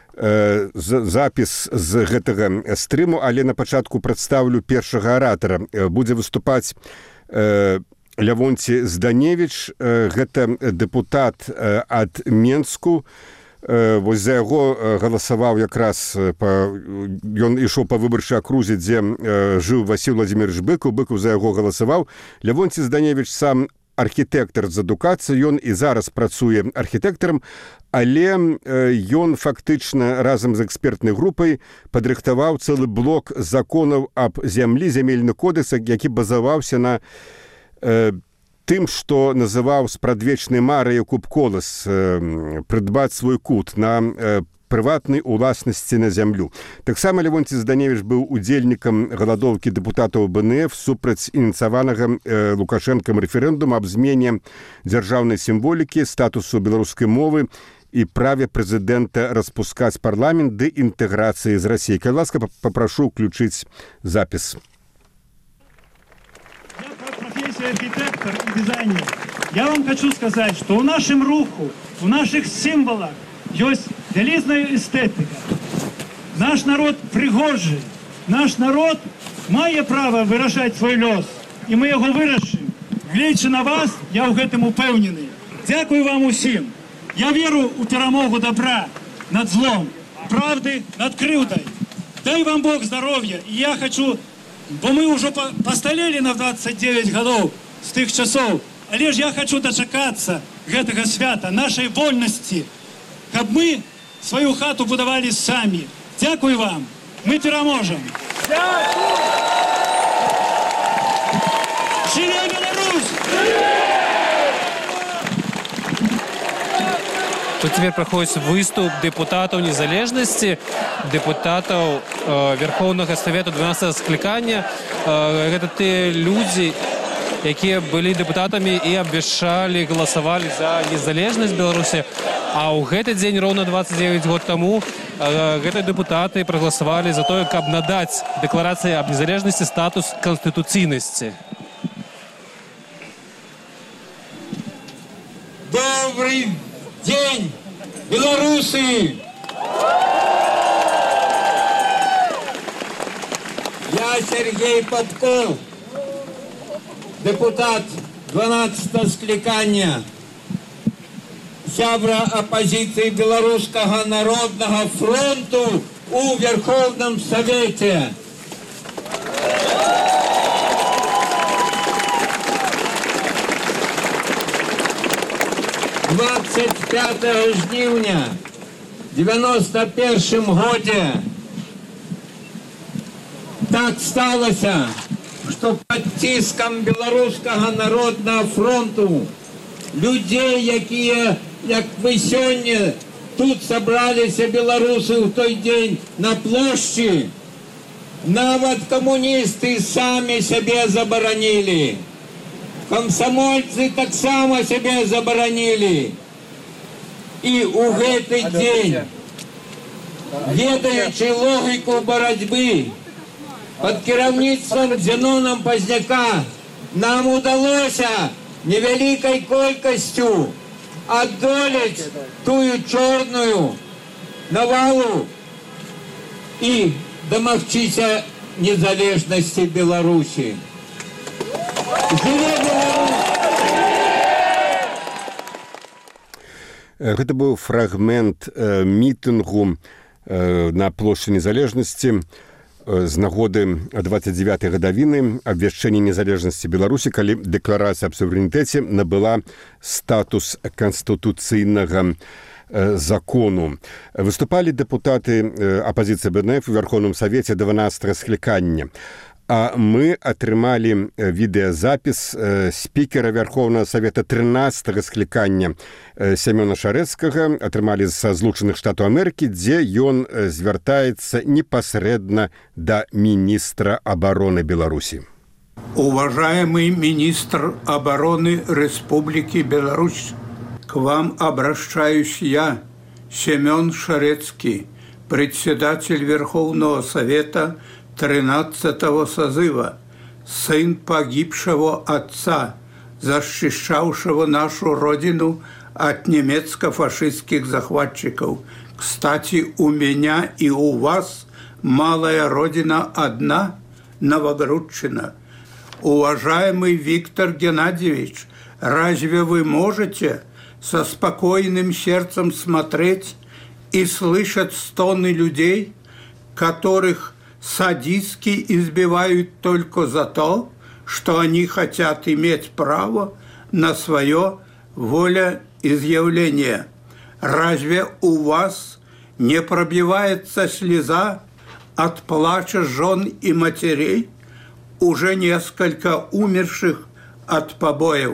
запіс з гэтага стрыму, але на пачатку прадстаўлю першага аратара. Будзе выступаць Лявонці Зданевіч, гэта дэпутат ад Менску. Вось за яго галасаваў якраз, па, ён ішоў па выбарчай акрузе, дзе жыў Васіль Владзімірович Быкаў, Быкаў за яго галасаваў. Лявонці Зданевіч сам архітэктар з адукацыі, ён і зараз працуе архітэктарам, але ён фактычна разам з экспертнай групай падрыхтаваў цэлы блок законаў аб зямлі, зямельны кодекс, які базаваўся на э, тым, што называў спрадвечнай марай Якуб Колас, э, прыдбаць свой кут на э, прыватнай уласнасці на зямлю. Таксама Лявонці Зданевіч быў удзельнікам галадоўкі дэпутатаў бэ эн эф супраць ініцыяванага э, Лукашэнкам рэферэндума аб змене дзяржаўнай сімволікі, статусу беларускай мовы і праве прэзідэнта распускаць парламент ды інтэграцыі з Расіяй. Калі ласка, папрашу ўключыць запіс. Я как профессия архитектор и дизайнер. Я вам хочу сказать, что в нашем руху, в наших символах есть вялізная эстетика. Наш народ пригожий. Наш народ мае право выражать свой лёс. И мы его вырашим. Глядячи на вас, я в гэтым упэўнены. Дякую вам усім. Я веру у перамогу добра над злом, правды над крыўдай. Дай вам Бог здоровья. И я хочу, бо мы уже посталели на двадцать девять годов с тых часов, але ж я хочу дочакаться гэтага свята, нашей вольности, каб мы свою хату будовали сами. Дякую вам. Мы пераможем. Живе Беларусь! Тут теперь проходит выступ депутатов незалежности, депутатов э, Верховного Совета дванадцатого скликания. Э, это те люди, которые были депутатами и обещали, голосовали за незалежность Беларуси. А у этот день, ровно двадцать девять год тому, э, эти депутаты проголосовали за то, как надать декларации об незалежности статус конституционности. Добрый день, белорусы! Я Сергей Попков, депутат дванадцатого скликания, сябра оппозиции Белорусского народного фронту у Верховном Совете. двадцать пятого жніўня девяносто первым году так сталося, что под тиском Белорусского народного фронту людей, якія, як вы сегодня тут собрались белорусы в той день на площади, нават коммунисты сами себе заборонили. Комсомольцы так само себе заборонили. И у гэты день, ведаючи логику борьбы, под кіраўніцтвам Зенона Пазняка нам удалося невялікай колькасцю адолець тую чорную навалу і дамагчыся незалежнасці Беларусі. Жыве Беларусь! Гэта быў фрагмент э, мітынгу э, на плошчы незалежнасці э, з нагоды двадцать девятой гадавіны абвяшчэння незалежнасці Беларусі, калі дэкларацыя аб суверэнітэце набыла статус канстытуцыйнага э, закону. Выступалі дэпутаты э, апазіцыі бэ эн эф у Верховным Савеце дванадцатага склікання. А мы атрымалі відэазапіс э, спікера Верховного Совета тринадцатого склікання э, Сямёна Шарэцкага, атрымалі са Злучаных Штатаў Амерыкі, дзе ён э, звяртаецца непасрэдна да министра обороны Беларуси. Уважаемый министр обороны Республики Беларусь, к вам обращаюсь я, Семен Шарэцкий, председатель Верховного Совета тринадцатого созыва, сын погибшего отца, защищавшего нашу родину от немецко-фашистских захватчиков. Кстати, у меня и у вас малая родина одна, Новогрудчина. Уважаемый Виктор Геннадьевич, разве вы можете со спокойным сердцем смотреть и слышать стоны людей, которых садистски избивают только за то, что они хотят иметь право на свое волеизъявление? Разве у вас не пробивается слеза от плача жен и матерей, уже несколько умерших от побоев?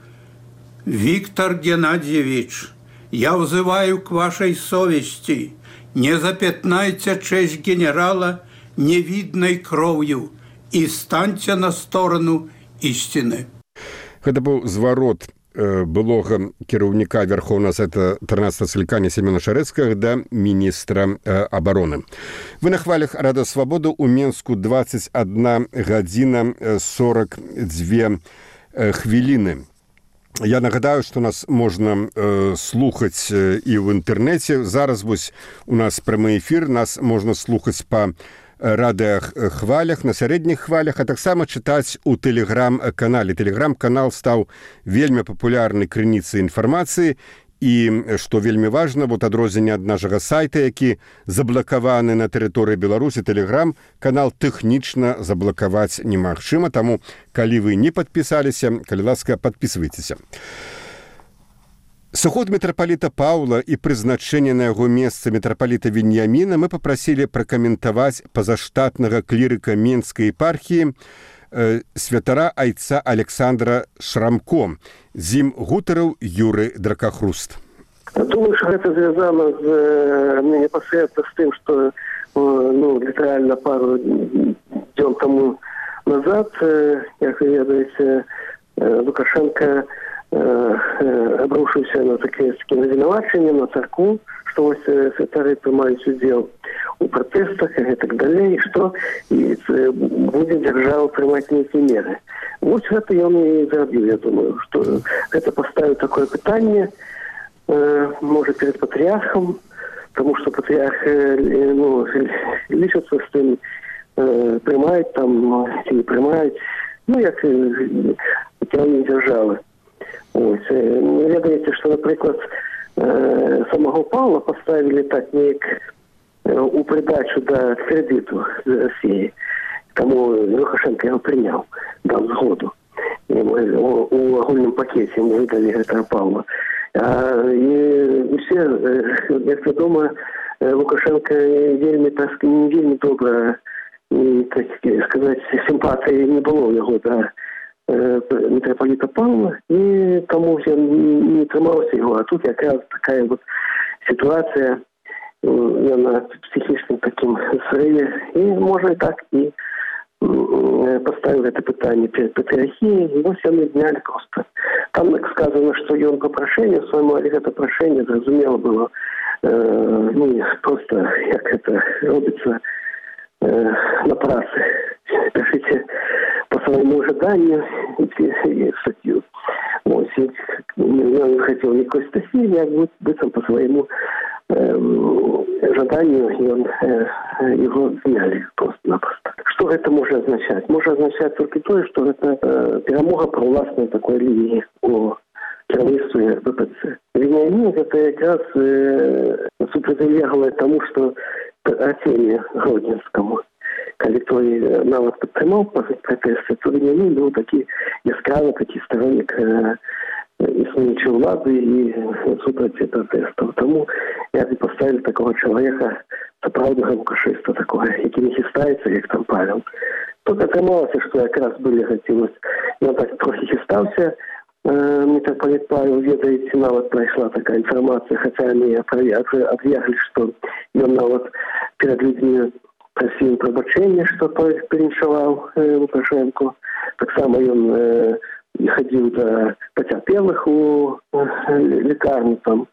Виктор Геннадьевич, я взываю к вашей совести, не запятнайте честь генерала невидной кровью и станьте на сторону истины. Гэта быў зварот э, былога кіраўніка Верховного Совета тринадцатого склікання Семёна Шарэцкага да міністра э, обороны. Вы на хвалях Радыё Свабода у Менску двадцать одна гадзіна сорок две э, хвіліны. Я нагадаю, што нас можна э, слухаць э, і ў інтэрнэце. Зараз вось у нас прамы эфір, нас можна слухаць па радыахвалях, на сярэдніх хвалях, а таксама чытаць у тэлеграм-канале. Тэлеграм-канал стаў вельмі папулярнай крыніцай інфармацыі і, што вельмі важна, вот адрозненне ад нашага сайта, які заблакаваны на тэрыторыі Беларусі, тэлеграм-канал тэхнічна заблакаваць немагчыма, таму калі вы не падпісаліся, калі ласка, падпісвайцеся. Сыход мітрапаліта Паўла і прызначэнне на яго месца мітрапаліта Веньяміна мы папрасілі пракаментаваць пазаштатнага клірыка Менскай епархіі э, святара айца Александра Шрамко. З ім гутарыў Юры Дракахруст. Думаю, что это связано с, э, непосредственно с тем, что э, ну, литерально пару дней тому назад, э, как вы ведаете, э, Лукашенко обрушился на такие виновачения, на церкву, что вот святары принимают удел у протестах и так далее, и что и будет держава принимать некие меры. Вот это я и зарабил, я думаю, что это поставит такое питание, э, может, перед патриархом, потому что патриарх э, ну, лишится с тем, э, принимает там, или не принимает, ну, как э, не державы. Ось, не ведаеце, што, напрыклад, э, самого Павла поставили так неяк э, у придачу да кредиту з России. Тому Лукашенко его принял, дал згоду. И мы, у, у агульном пакете мы выдали этого Павла. А, и все, э, як вядома, Лукашенко вельмі, так, не вельмі добра, так сказать, симпатии не было у него, да, митрополита Павла, и тому я не тримався його. А тут якраз така от ситуація, я на психічному таким зриві, і може і так і поставили це питання перед патріархією, і ось вони зняли просто. Там сказано, що він по прошенню своєму, але це прошення, зрозуміло було, ну, просто як це робиться, э, на працы. Пишите по своему ожиданию и статью. Вот, я не хотел никакой статьи, я быстро по своему э, ожиданию, и он, э, его сняли просто-напросто. Что это может означать? Может означать только то, что это э, перемога про властной такой линии о керівництві ВПЦ. Вениамин это как раз э, супроводжало тому, что Артемию Гродненскому, коли той навод підтримав протести, то Вениамин був такий яскравий, такий сторонник е, існуючої влади і супроти протестів. Тому я б поставив такого чоловіка, справжнього лукашиста такого, який не хистається, як там Павел. Тут отрималося, що якраз були хотілося, він так трохи хистався, митрополит Павел, ведаете, навод пройшла такая информация, хотя они объявили, что он навод перед людьми просил пробачения, что переншевал э, Лукашенко. Так само он э, ходил до потерпелых у э, лекарни, там,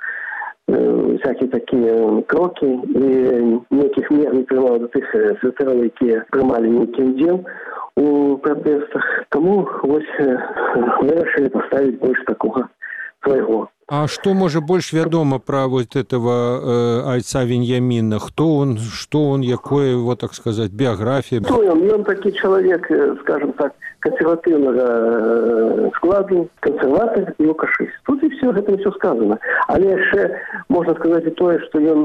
э, всякие такие кроки, и никаких мер не принимал до тех святеров, которые принимали некий дел у протестах. Тому ось э, вирішили поставить больше такого своего. А что, может, больше ведомо про вот этого э, айца Вениамина? Кто он, что он, какое его, так сказать, биография? Кто он? Он такой человек, скажем так, консервативного складу, консерватор и лукашист. Тут и все, это все сказано. Але ще можна сказати і то, що він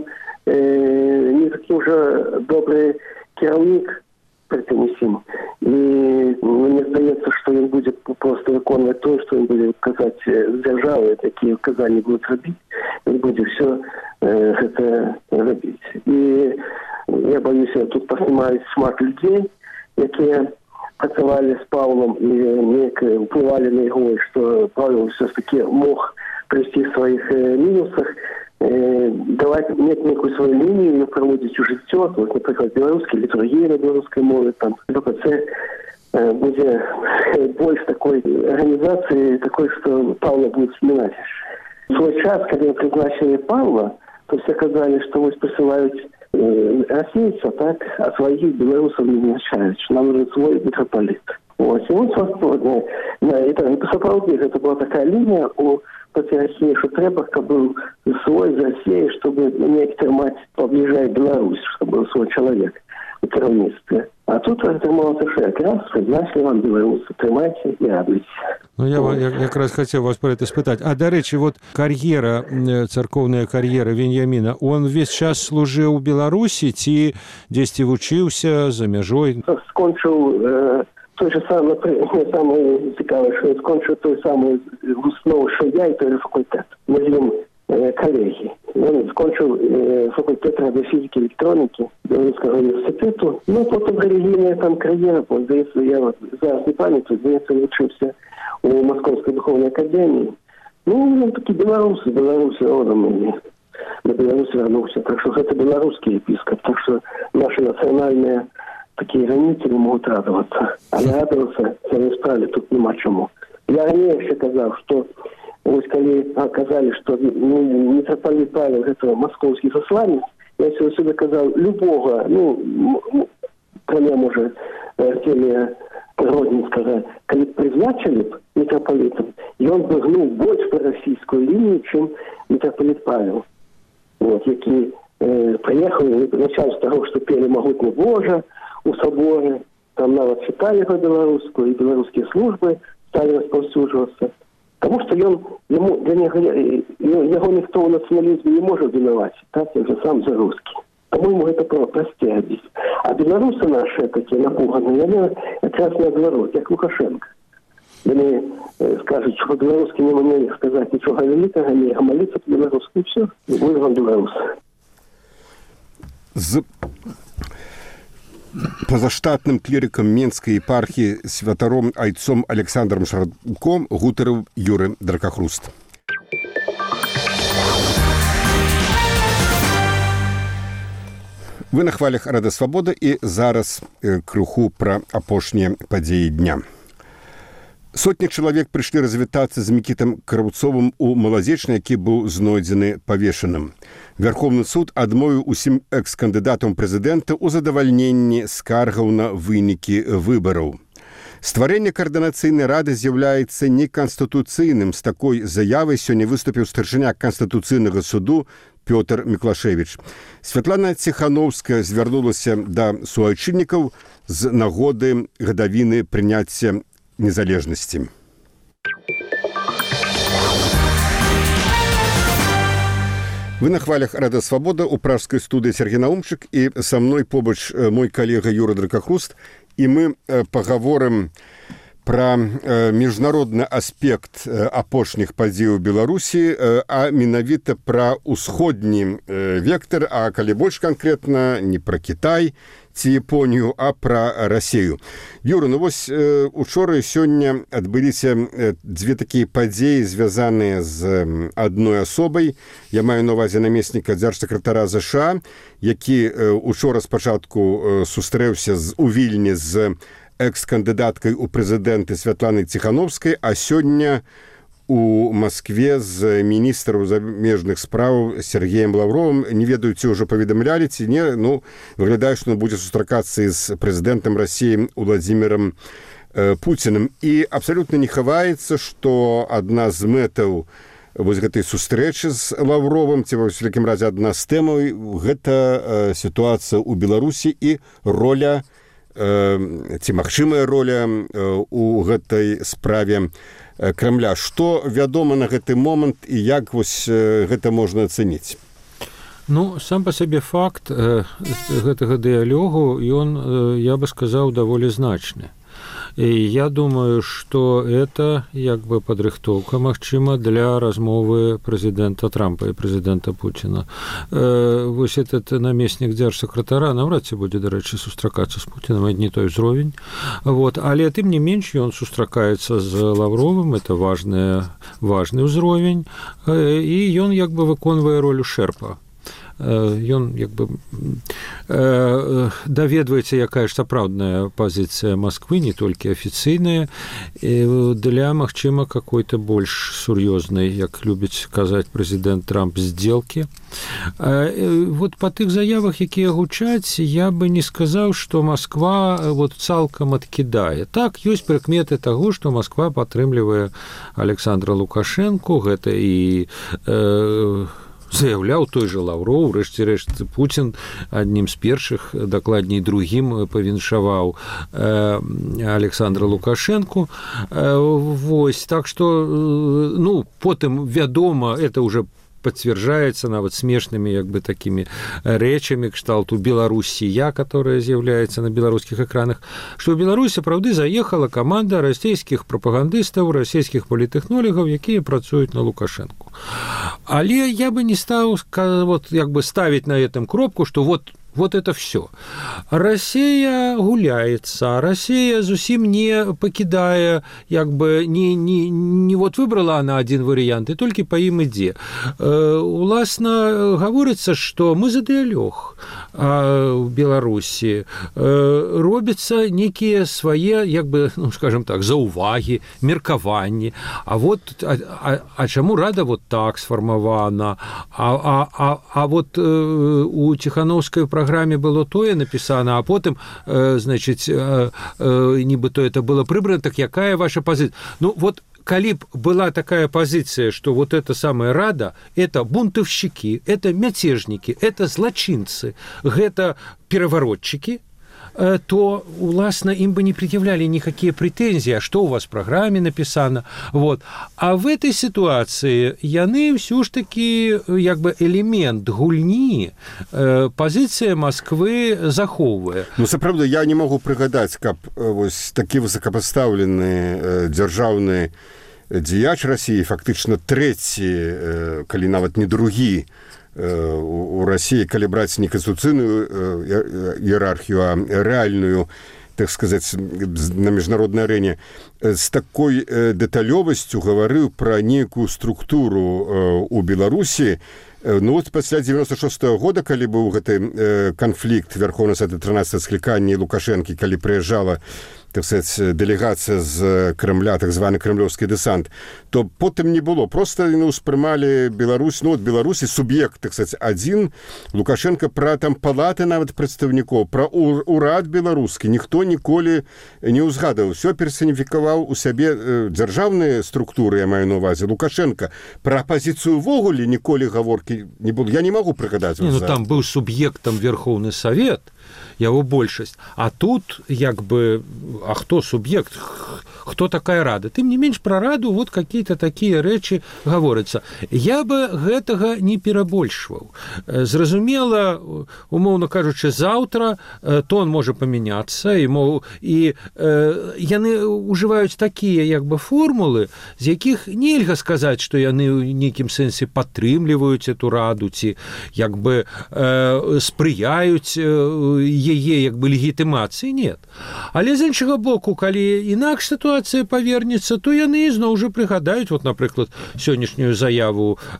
э, не такий вже добрий керівник при тим усім. І мені здається, що він буде просто виконувати те, що він буде казати з держави, такі вказання будуть робити, він буде все е, це робити. І я боюся, тут поснімають шмат людей, які працювали з Павлом і впливали на його, що Павел все ж таки мог привести в своїх мінусах, давати некую свою лінію, і проводити у життя, от, наприклад, білоруські літургії на білоруській мові, там, це буде більш такої організації, такої, що Павла буде вспоминати. В свій час, коли призначили Павла, то всі казали, що ось присилають російця, так, а своїх білорусів не назначають, що нам нужен свій митрополит. Ось, і ось, це справді, це була така лінія у проти Росії, що треба, щоб був свій з Росії, щоб не тримати поближає Білорусь, щоб був свій чоловік у керівництві. А тут отрималося, що якраз призначили вам білоруси, тримайте і радуйтесь. Ну, я, я якраз хотів вас про це спитати. А, до речі, от кар'єра, церковна кар'єра Вениамина, він весь час служив у Білорусі, ці десь вчився за межою? Скончив е, той же самий, саме цікаве, що скончив той самий основу, що я, і той же факультет. Ми з ним е, колеги. Він скончив е, факультет радіофізики і електроніки Білоруського університету. Ну, потім релігійна там кар'єра, здається, я от, зараз не пам'ятаю, здається, вчився у Московській духовній академії. Ну, він такий білорус, білорус родом і на Білорусі вернувся. Так що це білоруський єпископ. Так що наші національні такі границі не можуть радуватися. Але радуватися це не справді, тут нема чому. Я раніше ще казав, що ось коли казали, що ну, митрополит Павел – це московський засланець, я сюди казав, любого, ну, кроме, може, Артемія Гродненского, коли б призначили б митрополитом, і він би гнув більш по російську лінію, чим митрополит Павел. От, який е, приїхав і почав з того, що пели «Могутнє Боже» у соборі, там навіть читали його білоруську, і білоруські служби стали розповсюджуватися. Тому що він, йому, для нього, його ніхто у націоналізмі не може винуватити, так, він же сам за русский. По-моему, это простые здесь. А белорусы наши такие напуганные, они якраз наоборот, як Лукашенко. Вони э, скажуть, що по-білоруськи не можуть сказати нічого великого, не молитися по-білоруськи, і все, і буде вам білорус. З позаштатным клірикам Менскай епархіі святаром айцом Александром Шарком гутарыў Юры Дракахруст. Вы на хвалях Рада Свабода і зараз крыху пра апошнія падзеі дня. Сотні чалавек прыйшлі развітацца з Мікітам Краўцовым у Малазечны, які быў знойдзены павешаным. Верховны суд адмовіў усім экс-кандыдатам прэзідэнта ў задавальненні скаргаў на вынікі выбараў. Стварэнне каардынацыйнай рады з'яўляецца неканстытуцыйным. З такой заявай сёння выступіў старшыня Канстытуцыйнага суду Пётр Міклашевіч. Святлана Ціхановская звярнулася да суайчыннікаў з нагоды гадавіны прыняцця незалежнасці. Вы на хвалях Радыё Свабода, у пражскай студыі Сергей Наумчык, і са мной побач мой калега Юра Дракахруст, і мы пагаворым пра міжнародны аспект апошніх падзей у Беларусі, а менавіта пра ўсходні вектар, а калі больш канкрэтна, не пра Кітай ці Японію, а пра Расею. Юра, ну вось учора і сёння адбыліся дзве такія падзеі, звязаныя з адной асобай. Я маю на ўвазе намесніка дзяржсакратара ЗША, які учора спачатку сустрэўся у Вільні з экс-кандыдаткай у прэзідэнты Святланай Ціхановскай, а сёння у Маскве з міністрам замежных спраў Сергеем Лаўровым. Не ведаю, ці ўжо паведамлялі, ці не, ну, выглядае, што ён будзе сустракацца з прэзідэнтам Расіі Уладзімірам э, Пуціным. І абсалютна не хаваецца, што адна з мэтаў вось гэтай сустрэчы з Лаўровым, ці ва ўсякім разе адна з тэмаў, гэта э, сітуацыя ў Беларусі і роля, э, ці магчымая роля э, у гэтай справе Кремля. Што вядома на гэты момант і як вось гэта можна ацэніць? Ну, сам па сабе факт э, гэтага дыялогу, ён, э, я бы сказаў, даволі значны. І я думаю, што это як бы падрыхтоўка, магчыма, для размовы прэзідэнта Трампа і прэзідэнта Пуціна. Э, вось этот намеснік дзяржсакратара наўрад ці будзе, дарэчы, сустракацца з Пуцінам, это не той узровень. Вот. Але тым не менш ён сустракаецца з Лаўровым, это важны, важны ўзровень, э, і ён як бы выконвае ролю шэрпа. Ён як бы даведваецца, якая ж сапраўдная пазіцыя Масквы, не толькі афіцыйная, для, магчыма, какой-то больш сур'ёзнай, як любіць казаць прэзідэнт Трамп, здзелкі. Вот па тых заявах, якія гучаць, я бы не сказаў, што Масква вот цалкам адкідае. Так, ёсць прыкметы таго, што Масква падтрымлівае Александра Лукашэнку, гэта і э, заяўляў той жа Лаўроў, рэшце-рэшт Пуцін аднім з першых, дакладней другім, павіншаваў э, Александра Лукашэнку. Э, вось, так што, э, ну, потым, вядома, это уже подтверждается нават смешными як бы такими рэчамі кшталту Беларуссия, которая з'яўляецца на беларускіх экранах, што ў Беларусі сапраўды заехала каманда расійскіх прапагандыстаў, расійскіх політэхнолігаў, якія працуюць на Лукашэнку. Але я бы не стаў вот, як бы ставіць на этом кропку, што вот Вот это все. Россия гуляется, Россия зусім не покидая, як бы, не, не, не вот выбрала она один вариант, и только по им ідзе. Э, уласна, говорится, что мы за дыялог в Беларуси. Э, робятся некие свои, як бы, ну, скажем так, зауваги, меркаванні. А вот, а, а, а чему рада вот так сформована? А, а, а, а вот э, у Тихановской программы программе было тое написано, а потым, э, значит, э, э, нібыто это было прыбрано, так якая ваша позиция? Ну, вот, калі б была такая позиция, что вот эта самая рада, это бунтовщики, это мятежники, это злочинцы, это переворотчики, то, уласна, им бы не предъявляли никакие претензии, а что у вас в программе написано. Вот. А в этой ситуации яны все ж таки, як бы, элемент гульни, э, позиция Москвы захоўвае. Ну, сапраўда, я не могу прыгадаць, каб вось такі высокапастаўлены э, дзяржаўны дзеяч России, фактычна трэці, э, калі нават не другі, у России, калі браць не конституцыйную иерархию, а реальную, так сказать, на международной арене, с такой дэталёвасцю гаварыў пра нейкую структуру у Беларусі. Ну вот пасля девяносто шестого года, калі быў гэты канфлікт Верховнага Сада трынаццатага склікання Лукашэнкі, калі прыязджала так сказать, дэлегацыя з Крымля, так званы крымлёўскі дэсант, то потым не было. Просто ну, успрымалі Беларусь, ну, от Беларусі суб'ект, так сказать, адзін. Лукашенко пра там палаты нават прадстаўнікоў, пра урад беларускі ніхто ніколі не ўзгадаў. Усё персаніфікаваў у сябе дзяржаўныя структуры, я маю на увазе. Лукашенко пра апазіцыю ўвогуле ніколі гаворкі не было. Я не магу прыгадаць. Не, ну, там быў суб'ектам Верховны Савет, яго большасць. А тут, як бы, а хто суб'ект? Хто такая рада? Тым не менш пра раду вот какие-то такія рэчы гаворыцца. Я бы гэтага не перабольшваў. Зразумела, умоўна кажучы, заўтра тон можа памяняцца, і, мол, і э, яны ўжываюць такія як бы формулы, з якіх нельга сказаць, што яны ў нейкім сэнсе падтрымліваюць эту раду, ці як бы э, спрыяюць яе як бы легітымацыі. Нет. Але з іншага боку, калі інакш сітуацыя павернецца, то яны ізноў уже прыгадаюць, вот, напрыклад, сённяшнюю заяву э,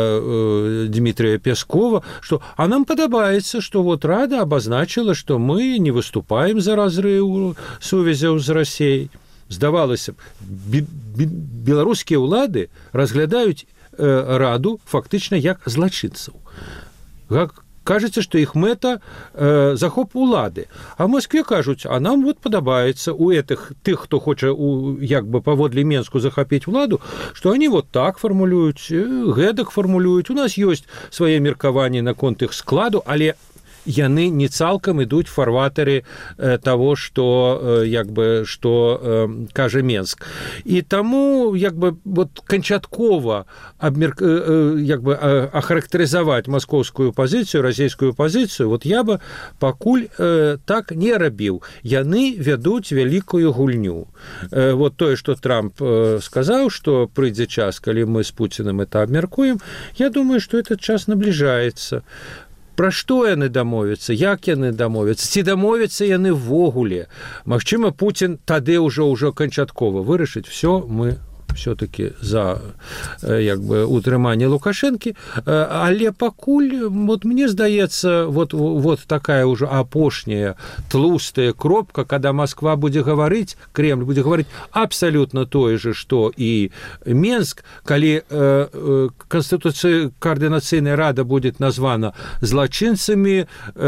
э, Дмітрия Пескова, што а нам падабаецца, што вот Рада абазначыла, што мы не выступаем за разрыў сувязяў з Расіяй. Здавалася б, беларускія ўлады разглядаюць э, Раду фактычна як злачынцаў. Как кажется, што іх мэта э, захоп улады. А в Москве кажуць, а нам вот падабаецца у этих, тых, хто хоча у, як бы паводле Менску захапіць уладу, што они вот так фармулююць, гэтак фармулююць. У нас ёсць свае меркаванні наконт іх складу, але яны не цалкам ідуць фарватары э, таго, што э, як бы што э, кажа Менск. І таму як бы вот канчаткова абмер... э, як бы э, ахарактарызаваць маскоўскую пазіцыю, расійскую пазіцыю, вот я бы пакуль э, так не рабіў. Яны вядуць вялікую гульню. Э, вот тое, што Трамп э, сказаў, што прыйдзе час, калі мы з Пуціным это абмяркуем, я думаю, што этот час набліжаецца. Пра што яны дамовяцца, як яны дамовяцца, ці дамовяцца яны ввогуле. Магчыма, Пуцін тады ўжо ўжо канчаткова вырашыць, все, мы все-таки за як бы утрыманне Лукашэнкі, але пакуль вот мне здаецца вот, вот такая ўжо апошняя тлустая кропка, когда Москва будзе гаварыць, Кремль будзе гаварыць абсалютна тое же, што і Менск, калі э, Конституцыя координацыйная рада будет названа злачынцамі, э,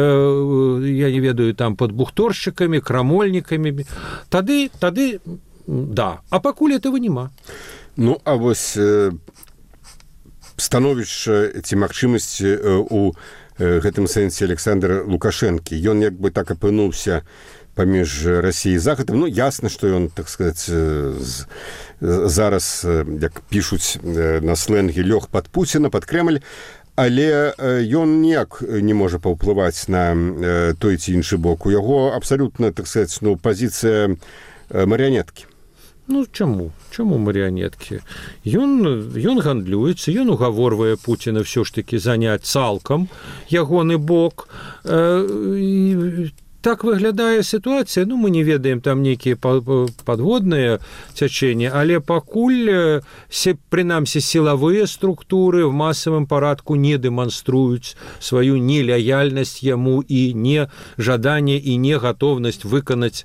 я не ведаю, там подбухторщиками, крамольнікамі, тады тады да, а пакуль этого няма. Ну, а вось э, становішча ці магчымасці э, у э, гэтым сэнсе Александра Лукашэнкі. Ён як бы так апынуўся паміж Расіяй і Захадам. Ну, ясна, што ён, так сказаць, э, з, э, зараз, э, як пішуць э, на сленге, лёг пад Пуціна, пад Кремль, але ён ніяк не можа паўплываць на э, той ці іншы бок. У яго абсалютна, так сказаць, ну, пазіцыя э, марыянеткі. Ну, чаму? Чаму марыянеткі? Ён, ён гандлюецца, ён угаворвае Пуціна ўсё ж такі заняць цалкам ягоны бок. Э, і так выглядае сітуацыя. Ну, мы не ведаем там нейкія падводныя цячэнні, але пакуль, прынамсі, сілавыя структуры в масавым парадку не дэманструюць сваю нелаяльнасць яму і не жаданне і не гатоўнасць выканаць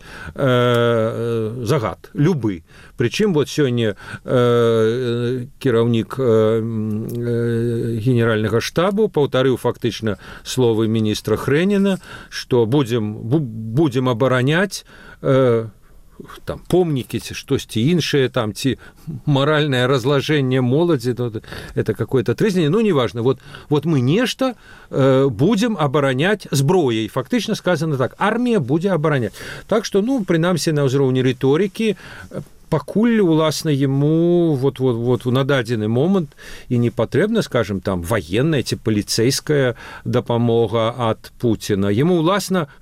э, загад, любы. Прычым вот сёння э, кіраўнік э, э, генеральнага штабу паўтарыў фактычна словы міністра Хрэніна, што будзем будзем абараняць э, там помнікі ці штосьці іншае, там ці маральнае разлажэнне моладзі, это какое-то трызненне, ну неважно, вот, вот мы нешта э, будзем абараняць зброяй, фактычна сказано так, армія будзе абараняць. Так што, ну, прынамсі на ўзроўні рыторыкі, пакуль уласна ему вот, вот, вот на дадзены момант і не патрэбна, скажем, там военная ці паліцейская дапамога ад Пуціна. Ему уласна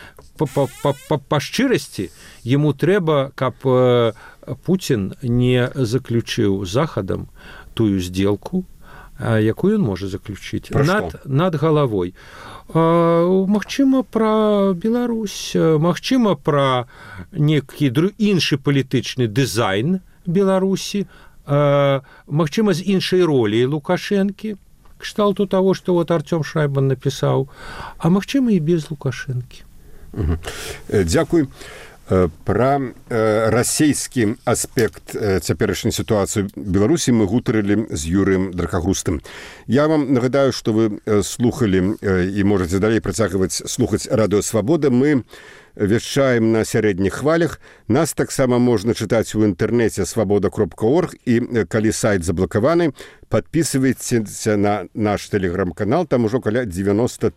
па шчырасці ему трэба, каб Пуцін не заключыў з Захадам тую сделку, якую ён можа заключыць над, над галавой. Магчыма, пра Беларусь, магчыма, пра некі іншы палітычны дызайн Беларусі, магчыма, з іншай ролі Лукашэнкі, кшталту таго, што вот Артём Шайбан напісаў, а магчыма, і без Лукашэнкі. Дзякуй. Пра расійскі аспект цяперашняй сітуацыі Беларусі мы гутарылі з Юрыем Дракагустым. Я вам нагадаю, што вы слухалі і можаце далей працягваць слухаць радыё Свабода. Мы вяшчаем на сярэдніх хвалях. Нас таксама можна чытаць у інтэрнэце свабода кропка орг, і калі сайт заблакаваны, падпісвайцеся на наш тэлеграм-канал, там ужо каля дзевяноста